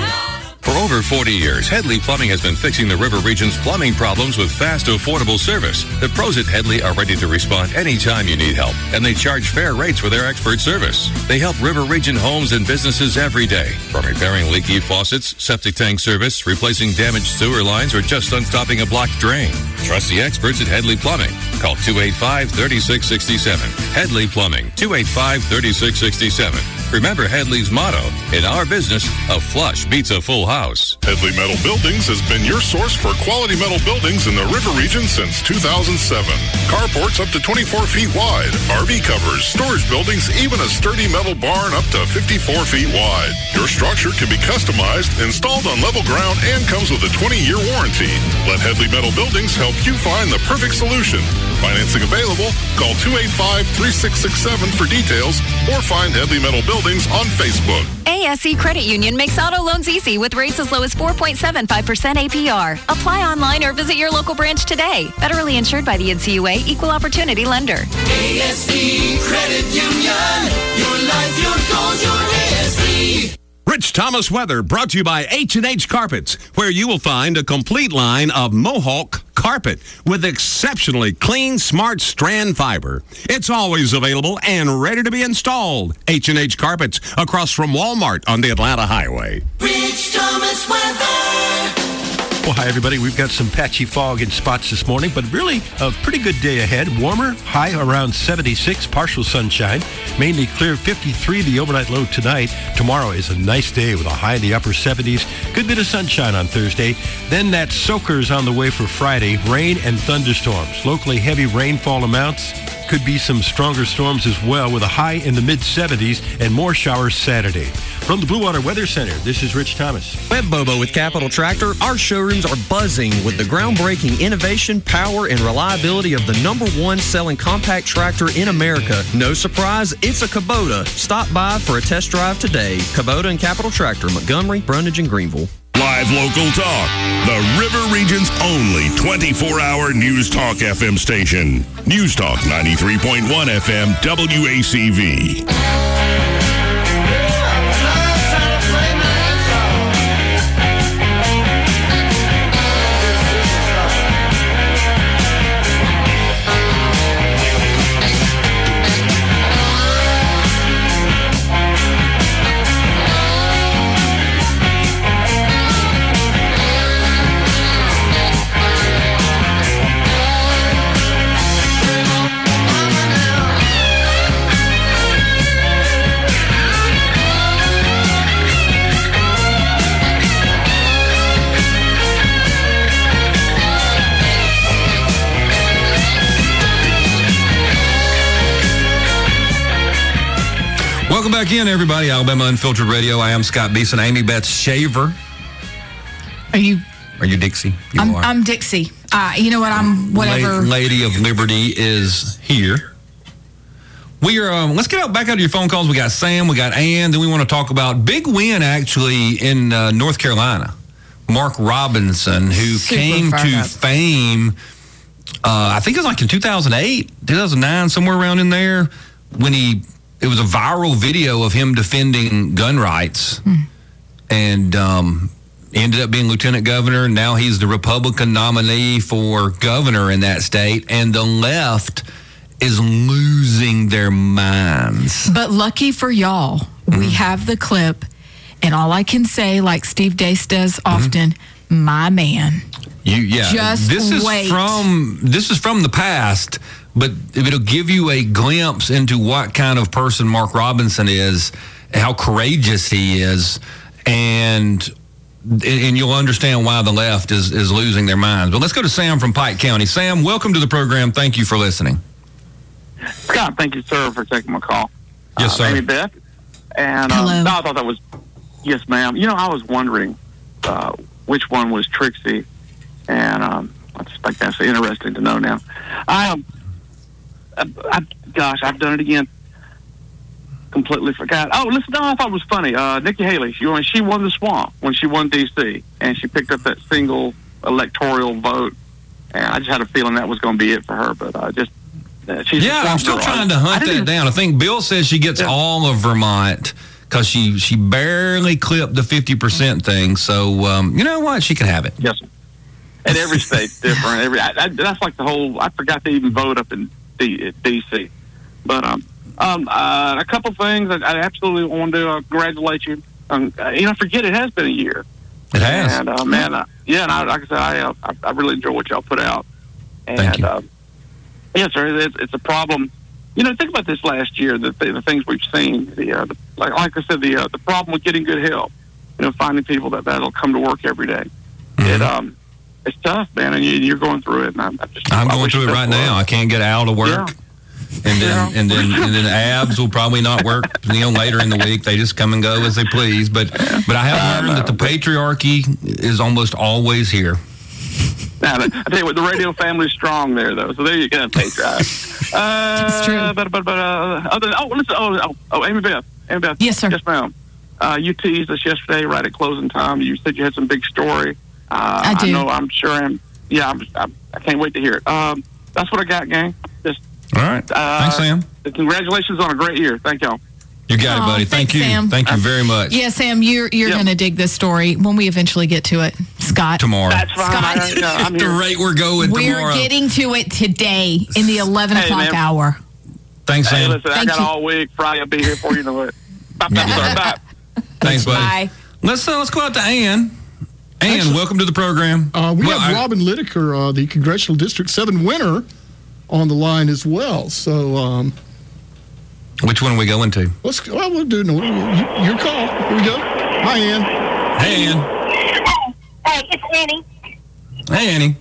For over forty years, Headley Plumbing has been fixing the River Region's plumbing problems with fast, affordable service. The pros at Headley are ready to respond anytime you need help, and they charge fair rates for their expert service. They help River Region homes and businesses every day, from repairing leaky faucets, septic tank service, replacing damaged sewer lines, or just unstopping a blocked drain. Trust the experts at Headley Plumbing. Call two eight five, three six six seven. Headley Plumbing, two eight five, three six six seven. Remember Headley's motto, in our business, a flush beats a full house. Headley Metal Buildings has been your source for quality metal buildings in the River Region since two thousand seven. Carports up to twenty-four feet wide, R V covers, storage buildings, even a sturdy metal barn up to fifty-four feet wide. Your structure can be customized, installed on level ground, and comes with a twenty-year warranty. Let Headley Metal Buildings help you find the perfect solution. Financing available. Call two eight five, three six six seven for details or find Headley Metal Buildings on Facebook. A S E Credit Union makes auto loans easy with rates as low as four point seven five percent A P R. Apply online or visit your local branch today. Federally insured by the N C U A, Equal Opportunity Lender. A S E Credit Union. Your life, your goals, your A S E. Rich Thomas weather brought to you by H and H Carpets, where you will find a complete line of Mohawk carpet with exceptionally clean, smart strand fiber. It's always available and ready to be installed. H and H Carpets, across from Walmart on the Atlanta Highway. Rich Thomas weather. Well, hi, everybody. We've got some patchy fog in spots this morning, but really a pretty good day ahead. Warmer, high around seventy-six, partial sunshine, mainly clear fifty-three, the overnight low tonight. Tomorrow is a nice day with a high in the upper seventies. Good bit of sunshine on Thursday. Then that soaker's on the way for Friday. Rain and thunderstorms. Locally heavy rainfall amounts. Could be some stronger storms as well, with a high in the mid-seventies and more showers Saturday. From the Blue Water Weather Center, this is Rich Thomas. Web Bobo with Capital Tractor. Our showrooms are buzzing with the groundbreaking innovation, power, and reliability of the number one selling compact tractor in America. No surprise, it's a Kubota. Stop by for a test drive today. Kubota and Capital Tractor, Montgomery, Brundage, and Greenville. Live local talk. The River Region's only twenty-four hour News Talk F M station. News Talk ninety-three point one F M W A C V. back in, everybody. Alabama Unfiltered Radio. I am Scott Beeson. Amy Beth Shaver. Are you? Are you Dixie? You I'm, are. I'm Dixie. Uh, you know what? I'm whatever. La- Lady of Liberty is here. We are. Um, let's get out back out of your phone calls. We got Sam. We got Ann. Then we want to talk about big win actually in uh, North Carolina. Mark Robinson, who Super came fired to up. fame. Uh, I think it was like in two thousand eight, two thousand nine, somewhere around in there, when he. It was a viral video of him defending gun rights, Hmm. and um, ended up being lieutenant governor. Now he's the Republican nominee for governor in that state, and the left is losing their minds. But lucky for y'all, Mm-hmm. we have the clip, and all I can say, like Steve Dace does often, my man. You, yeah. Just this is wait. from this is from the past, but it'll give you a glimpse into what kind of person Mark Robinson is, how courageous he is, and and you'll understand why the left is is losing their minds. But let's go to Sam from Pike County. Sam, welcome to the program. Thank you for listening. Scott, thank you, sir, for taking my call. Yes, uh, sir. Amy Beth. And um, Hello. no, I thought that was, yes, ma'am. You know, I was wondering uh, which one was Trixie, and um, I suspect that's interesting to know now. I, um, I, I, gosh, I've done it again. Completely forgot. Oh, listen, no, I thought it was funny. Uh, Nikki Haley, she, when she won the swamp, when she won D C, and she picked up that single electoral vote, and I just had a feeling that was going to be it for her, but uh, just, uh, she's a Yeah, I'm swamp still girl. trying to I hunt didn't that even- down. I think Bill says she gets Yeah. all of Vermont because she, she barely clipped the fifty percent thing. So, um, you know what? She can have it. Yes, sir. And every state's different. Every I, I, that's like the whole. I forgot to even vote up in D, D.C. But um, um, uh, a couple things. I, I absolutely want to uh, congratulate you. Um, uh, you know, forget it has been a year. It has. And uh, man, uh, yeah, and I, like I said, I, uh, I I really enjoy what y'all put out. And Thank you. Uh, yes, sir. It's, it's a problem. You know, think about this last year. The, the, the things we've seen. The, uh, the like like I said, the uh, the problem with getting good help. You know, finding people that that'll come to work every day. Mm-hmm. It um. It's tough, man, and you, you're going through it. And I'm, I'm just I'm I going wish through it best right of luck. now. I can't get out of work. Yeah. And then, and then, and then abs will probably not work. You know, later in the week, they just come and go as they please. But, but I have learned that the patriarchy is almost always here. Now, I tell you what, the radio family's strong there, though. So there you go, patriarch. Uh, It's true. But, but, but, uh, other than, oh, listen, oh, oh, oh, Amy Beth, Amy Beth. Yes, sir. Yes, ma'am. Uh, you teased us yesterday, right at closing time. You said you had some big story. Uh, I do. I know. I'm sure. I'm. Yeah, I'm, I'm, I can't wait to hear it. Um, that's what I got, gang. Just All right. uh, Thanks, Sam. Congratulations on a great year. Thank y'all. You got Aw, it, buddy. Thank thanks, you. Sam. Thank you very much. Yeah, Sam, you're you're Yep. going to dig this story when we eventually get to it. Scott. Tomorrow. That's fine. Scott. I, uh, I'm the here. rate we're going We're tomorrow. getting to it today in the eleven Hey, o'clock man. hour. Thanks, Hey, Sam. listen, I Thank got you. all week. Friday, I'll be here for you. You know what? Bye, bye, sorry, bye. Thanks, buddy. Bye. Let's uh, let's go out to Ann. Ann, Actually- welcome to the program. Uh, we Well, have I- Robin Lideker, uh, the Congressional District seven winner, on the line as well. So um, Which one are we going to? let's well, we'll do no, you, your call. Here we go. Hi, Ann. Hey, Ann. Hey, it's Annie. Hey, Annie.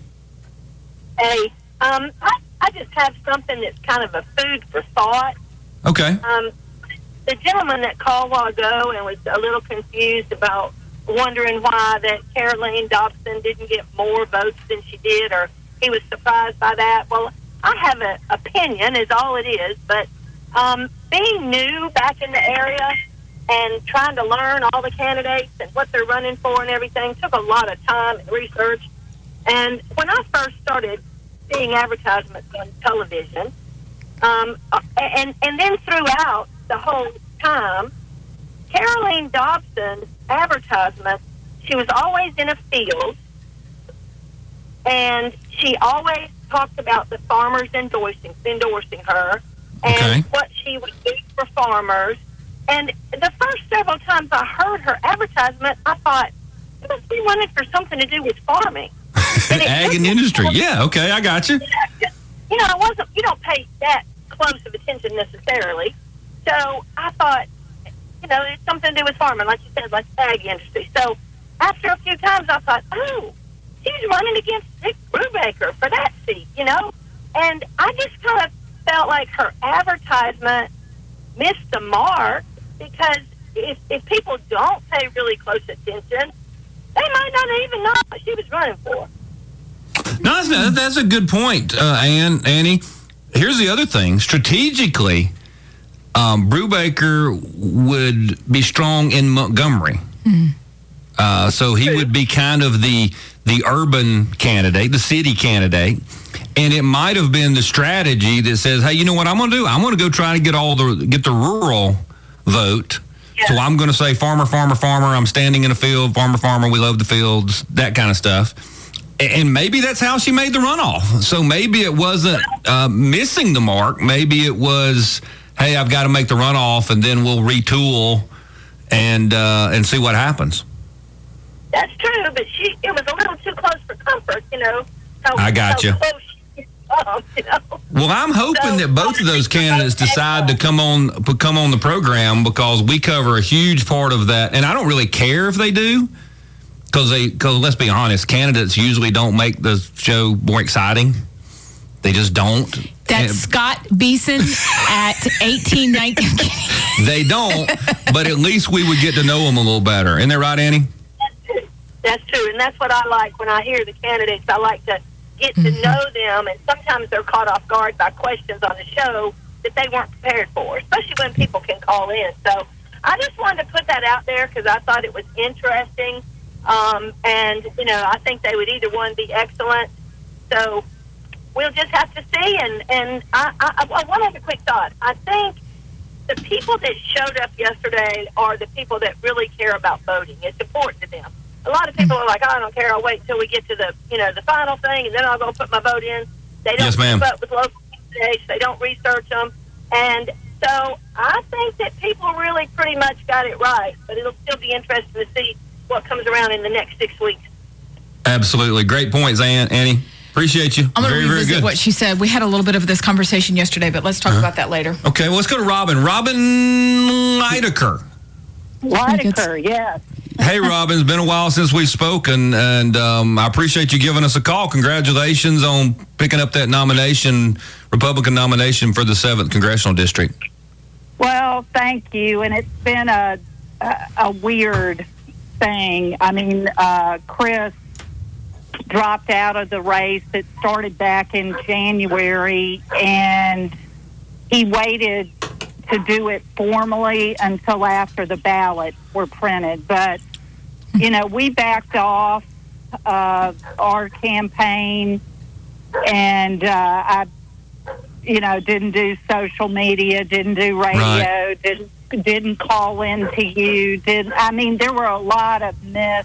Hey, um, I, I just have something that's kind of a food for thought. Okay. Um, the gentleman that called a while ago and was a little confused about wondering why that Caroline Dobson didn't get more votes than she did, or he was surprised by that. Well, I have an opinion, is all it is, but um, being new back in the area and trying to learn all the candidates and what they're running for and everything took a lot of time and research. And when I first started seeing advertisements on television, um, and, and then throughout the whole time, Caroline Dobson's advertisement, she was always in a field, and she always talked about the farmers endorsing, endorsing her and Okay. what she would do for farmers. And the first several times I heard her advertisement, I thought, she must be running for something to do with farming. Ag and industry. Yeah, okay, I got you. You know, I wasn't, you don't pay that close of attention necessarily. So I thought, you know, it's something to do with farming, like you said, like the ag industry. So after a few times, I thought, oh, she's running against Dick Brubaker for that seat, you know? And I just kind of felt like her advertisement missed the mark because if, if people don't pay really close attention, they might not even know what she was running for. No, that's, that's a good point, uh, Ann, Annie. Here's the other thing. Strategically, um, Brubaker would be strong in Montgomery. Mm. Uh, so he would be kind of the the urban candidate, the city candidate. And it might have been the strategy that says, hey, you know what I'm going to do? I'm going to go try to get all the get the rural vote. Yeah. So I'm going to say farmer, farmer, farmer. I'm standing in a field, farmer, farmer. We love the fields, that kind of stuff. And maybe that's how she made the runoff. So maybe it wasn't uh, missing the mark. Maybe it was, hey, I've got to make the runoff, and then we'll retool and uh, and see what happens. That's true, but she it was a little too close for comfort, you know. How, I got you. Close she was, you know. Well, I'm hoping so, that both of those candidates decide to come on come on the program, because we cover a huge part of that, and I don't really care if they do. Because they, because let's be honest, candidates usually don't make the show more exciting. They just don't. That's and, Scott Beeson at eighteen nineteen. They don't, but at least we would get to know them a little better. Isn't that right, Annie? That's true. That's true, and that's what I like when I hear the candidates. I like to get to know them, and sometimes they're caught off guard by questions on the show that they weren't prepared for, especially when people can call in. So I just wanted to put that out there because I thought it was interesting. Um, and, you know, I think they would either one be excellent. So we'll just have to see. And, and I, I, I, one other quick thought. I think the people that showed up yesterday are the people that really care about voting. It's important to them. A lot of people are like, oh, I don't care. I'll wait until we get to the, you know, the final thing, and then I'll go put my vote in. They don't yes, ma'am. keep up with local candidates. They don't research them. And so I think that people really pretty much got it right. But it'll still be interesting to see what comes around in the next six weeks. Absolutely. Great points, Ann, Annie. Appreciate you. I'm going to very, revisit very good. what she said. We had a little bit of this conversation yesterday, but let's talk uh-huh. about that later. Okay, well, let's go to Robin. Robin Lydecker. Lydecker, yes. Hey, Robin. It's been a while since we've spoken, and um, I appreciate you giving us a call. Congratulations on picking up that nomination, Republican nomination for the seventh Congressional District. Well, thank you, and it's been a, a, a weird thing. I mean, uh, Chris dropped out of the race. It started back in January, and he waited to do it formally until after the ballots were printed. But, you know, we backed off uh, our campaign, and uh, I, you know, didn't do social media, didn't do radio, right. didn't didn't call in to you. Did I mean, there were a lot of missed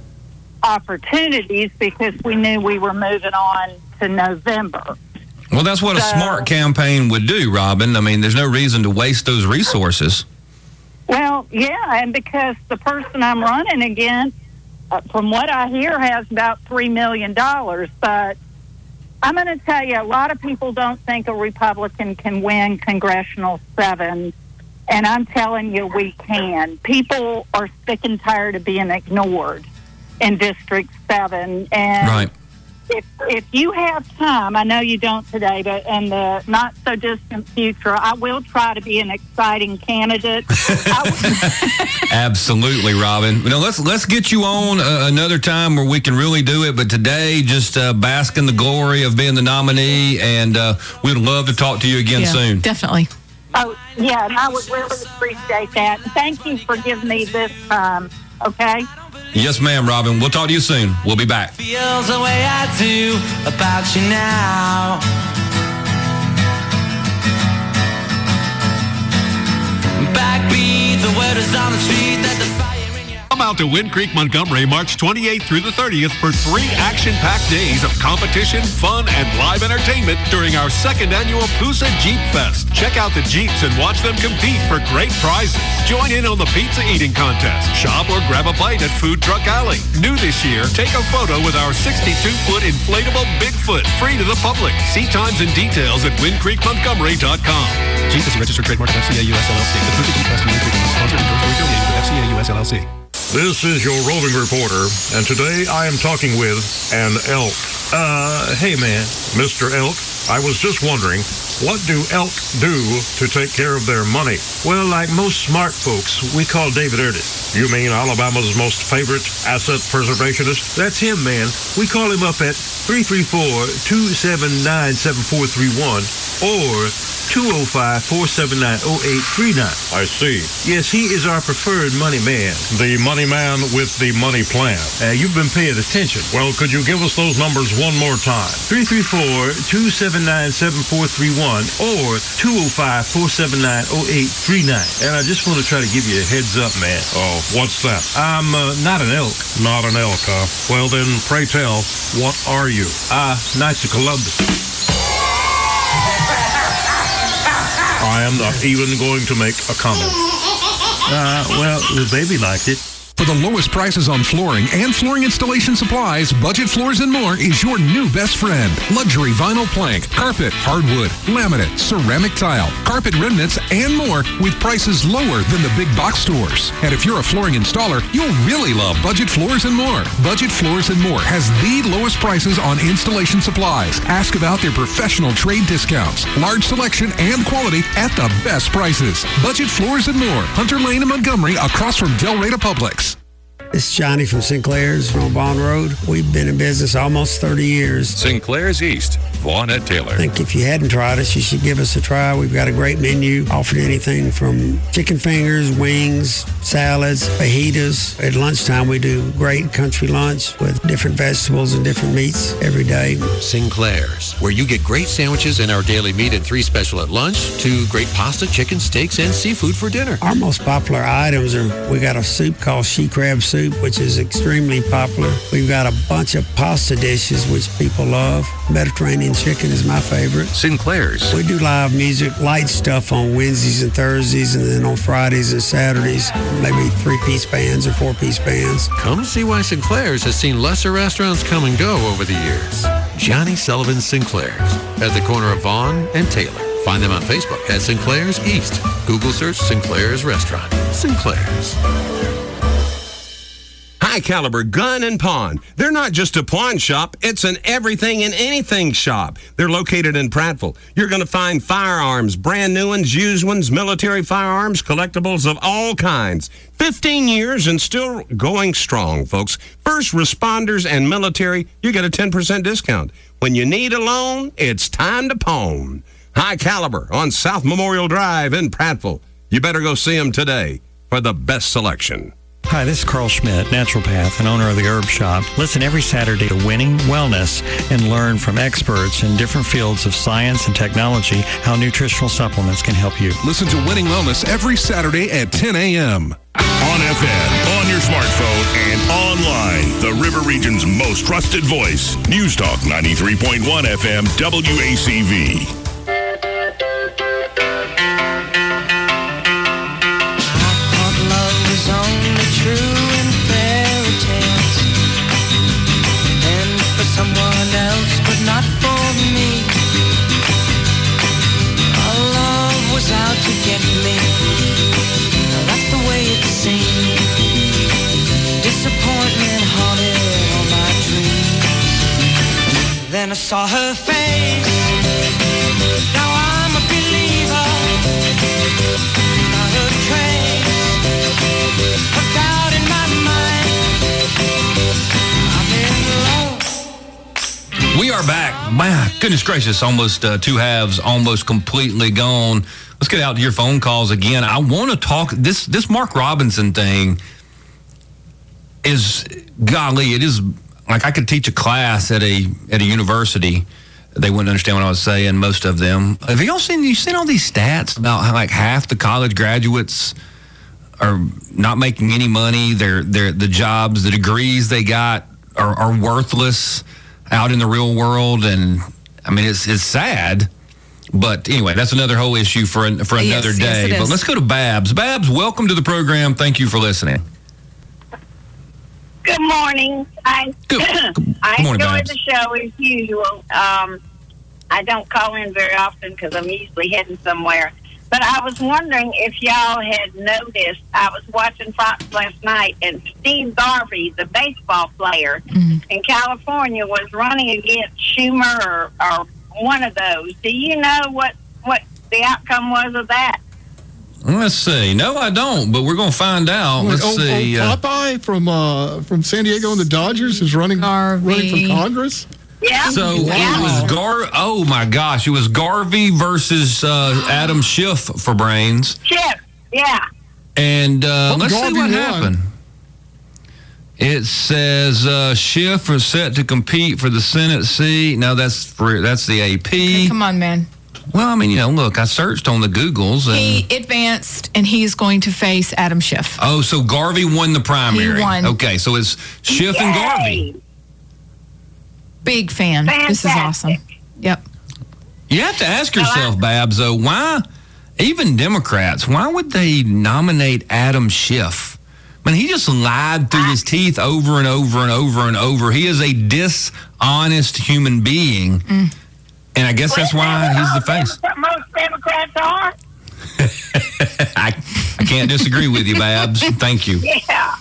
opportunities because we knew we were moving on to November. Well, that's what so, a smart campaign would do, Robin. I mean, there's no reason to waste those resources. Well, yeah, and because the person I'm running against, uh, from what I hear, has about three million dollars. But I'm going to tell you, a lot of people don't think a Republican can win Congressional seven. And I'm telling you, we can. People are sick and tired of being ignored in District seven. And right. if if you have time, I know you don't today, but in the not-so-distant future, I will try to be an exciting candidate. Absolutely, Robin. You know, let's, let's get you on uh, another time where we can really do it. But today, just uh, bask in the glory of being the nominee, and uh, we'd love to talk to you again yeah, soon. Definitely. Oh, yeah, and I would really appreciate that. And thank you for giving me this time, okay? Yes, ma'am, Robin. We'll talk to you soon. We'll be back. Feels the way I do about you now. Backbeat, the word is on the street that the fire in your... Come out to Wind Creek, Montgomery, March twenty-eighth through the thirtieth for three action-packed days of competition, fun, and live entertainment during our second annual Poosa Jeep Fest. Check out the Jeeps and watch them compete for great prizes. Join in on the pizza eating contest. Shop or grab a bite at Food Truck Alley. New this year, take a photo with our sixty-two foot inflatable Bigfoot, free to the public. See times and details at wind creek montgomery dot com. Jeep is a registered trademark of F C A U S L L C. The Poosa Jeep Fest in Wind Creek is sponsored and endorsed affiliated with F C A U S L L C. This is your roving reporter, and today I am talking with an elk. Uh, hey, man. Mister Elk, I was just wondering, what do elk do to take care of their money? Well, like most smart folks, we call David Erdis. You mean Alabama's most favorite asset preservationist? That's him, man. We call him up at three three four, two seven nine, seven four three one or two oh five, four seven nine, oh eight three nine. I see. Yes, he is our preferred money man. The money man with the money plan. Uh, you've been paying attention. Well, could you give us those numbers one more time? three three four, two seven nine, seven four three one or two oh five, four seven nine, oh eight three nine. And I just want to try to give you a heads up, man. Oh, what's that? I'm uh, not an elk. Not an elk, huh? Well, then, pray tell, what are you? Ah, uh, Knights of Columbus. I am not even going to make a comment. Uh, well, the baby liked it. For the lowest prices on flooring and flooring installation supplies, Budget Floors and More is your new best friend. Luxury vinyl plank, carpet, hardwood, laminate, ceramic tile, carpet remnants, and more with prices lower than the big box stores. And if you're a flooring installer, you'll really love Budget Floors and More. Budget Floors and More has the lowest prices on installation supplies. Ask about their professional trade discounts, large selection, and quality at the best prices. Budget Floors and More, Hunter Lane in Montgomery, across from Del Rey Publix. This is Johnny from Sinclair's from Vaughn Road. We've been in business almost thirty years. Sinclair's East, Vaughn at Taylor. I think if you hadn't tried us, you should give us a try. We've got a great menu, offering anything from chicken fingers, wings, salads, fajitas. At lunchtime, we do great country lunch with different vegetables and different meats every day. Sinclair's, where you get great sandwiches and our daily meat and three special at lunch, to great pasta, chicken, steaks, and seafood for dinner. Our most popular items are, we got a soup called she crab soup, which is extremely popular. We've got a bunch of pasta dishes, which people love. Mediterranean chicken is my favorite. Sinclair's. We do live music, light stuff on Wednesdays and Thursdays, and then on Fridays and Saturdays, maybe three-piece bands or four-piece bands. Come see why Sinclair's has seen lesser restaurants come and go over the years. Johnny Sullivan Sinclair's, at the corner of Vaughn and Taylor. Find them on Facebook at Sinclair's East. Google search Sinclair's Restaurant. Sinclair's. High Caliber Gun and Pawn. They're not just a pawn shop, it's an everything and anything shop. They're located in Prattville. You're going to find firearms, brand new ones, used ones, military firearms, collectibles of all kinds. fifteen years and still going strong, folks. First responders and military, you get a ten percent discount. When you need a loan, it's time to pawn. High Caliber on South Memorial Drive in Prattville. You better go see them today for the best selection. Hi, this is Carl Schmidt, naturopath and owner of the Herb Shop. Listen every Saturday to Winning Wellness and learn from experts in different fields of science and technology how nutritional supplements can help you. Listen to Winning Wellness every Saturday at ten a.m. On F M, on your smartphone, and online. The River Region's most trusted voice. News Talk ninety-three point one F M W A C V. True in fairy tales, and for someone else, but not for me. Our love was out to get me. Now that's the way it seemed. Disappointment haunted all my dreams. Then I saw her face. Now I'm a believer. Not a trace. We are back. My goodness gracious, almost uh, two halves, almost completely gone. Let's get out to your phone calls again. I want to talk, this this Mark Robinson thing is, golly, it is, like I could teach a class at a at a university. They wouldn't understand what I was saying, most of them. Have y'all seen, you seen all these stats about how like half the college graduates are not making any money? They're, they're, the jobs, the degrees they got are, are worthless out in the real world, and I mean it's it's sad, but anyway, that's another whole issue for an, for another yes, day. Yes, but let's go to Babs. Babs, welcome to the program. Thank you for listening. Good morning. I good, good, I good morning, enjoy Babs. the show as usual. Um, I don't call in very often because I'm usually heading somewhere. But I was wondering if y'all had noticed, I was watching Fox last night, and Steve Garvey, the baseball player mm-hmm. in California, was running against Schumer or, or one of those. Do you know what, what the outcome was of that? Let's see. No, I don't, but we're going to find out. Like, Let's old, see. Old Uh, Popeye from uh, from San Diego and the Dodgers is running running for Congress. Yeah. So it was Gar. Oh my gosh! It was Garvey versus uh, Adam Schiff for brains. Schiff, yeah. And uh, Well, let's Garvey see what won. happened. It says uh, Schiff is set to compete for the Senate seat. No, that's for that's the A P. Come on, man. Well, I mean, you know, look, I searched on the Googles and. He advanced, and he's going to face Adam Schiff. Oh, so Garvey won the primary. He won. Okay, so it's Schiff and Garvey. Big fan. This is awesome. Yep. You have to ask yourself, Babs, though, why, even Democrats, why would they nominate Adam Schiff? I mean, he just lied through his teeth over and over and over and over. He is a dishonest human being. Mm. And I guess that's why he's the face. Most Democrats are. I, I can't disagree with you, Babs. Thank you. Yeah.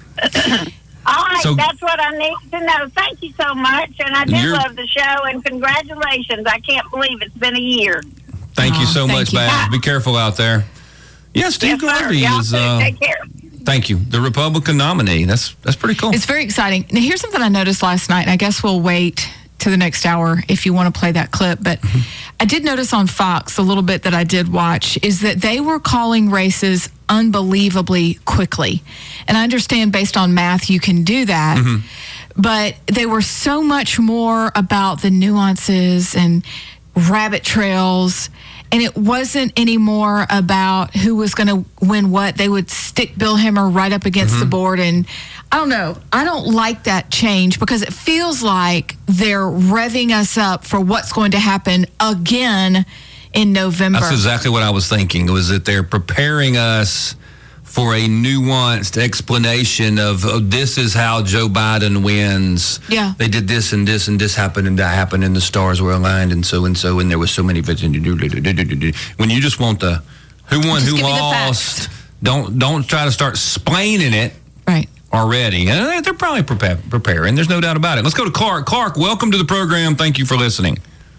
All right, So- that's what I need to know. Thank you so much, and I do You're- love the show, and congratulations. I can't believe it's been a year. Thank you so thank much, you. Babs. Be careful out there. Yeah, Steve Yes, sir. Garvey Y'all is. too. Uh, Take care. Thank you. The Republican nominee. That's that's pretty cool. It's very exciting. Now, here's something I noticed last night, and I guess we'll wait to the next hour if you want to play that clip. But I did notice on Fox, a little bit that I did watch, is that they were calling races unbelievably quickly. And I understand based on math, you can do that. Mm-hmm. But they were so much more about the nuances and rabbit trails. And it wasn't anymore about who was going to win what. They would stick Bill Hemmer right up against the board. And I don't know. I don't like that change because it feels like they're revving us up for what's going to happen again in November. That's exactly what I was thinking, was that they're preparing us for a nuanced explanation of, oh, this is how Joe Biden wins. Yeah. They did this and this and this happened and that happened and the stars were aligned and so and so and there was so many. When you just want the who won, Just who give me the lost, don't don't try to start splaining it. Right. Already. And they're probably prepare, preparing. There's no doubt about it. Let's go to Clark. Clark, welcome to the program. Thank you for listening.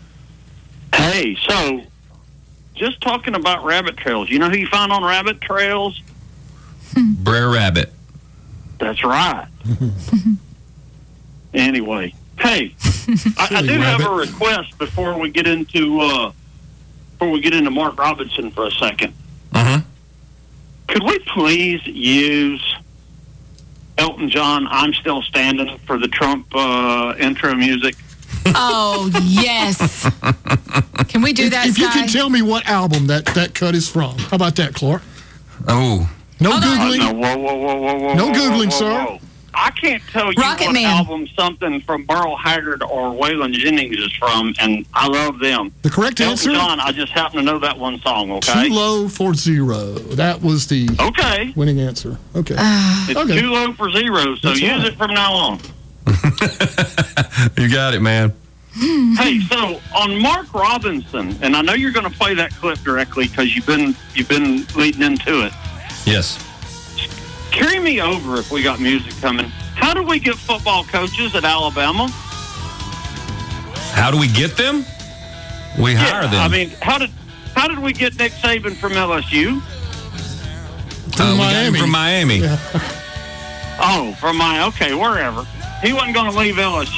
Hey, so just talking about rabbit trails. You know who you find on rabbit trails? Brer Rabbit. That's right. Anyway, hey, I, I do have a request before we get into uh, before we get into Mark Robinson for a second. Uh-huh. Could we please use Elton John, "I'm Still Standing" for the Trump uh, intro music? Oh, yes. Can we do that, If you Sky? can tell me what album that, that cut is from. How about that, Clark? Oh. No Uh, Googling. no, whoa, whoa, whoa, whoa, whoa, No whoa, Googling, whoa, sir. whoa. I can't tell you Rocket what Man. album something from Burl Haggard or Waylon Jennings is from, and I love them. The correct Elton answer? John, I just happen to know that one song, okay? Too Low for Zero. That was the Okay. winning answer. Okay. It's okay. too low for zero, so That's use right. it from now on. You got it, man. Hey, so on Mark Robinson, and I know you're going to play that clip directly because you've been you've been leading into it. Yes. Carry me over if we got music coming. How do we get football coaches at Alabama? How do we get them? We hire them. I mean, how did how did we get Nick Saban from L S U? Uh, we got him from Miami. Oh, from my okay, wherever. He wasn't going to leave L S U.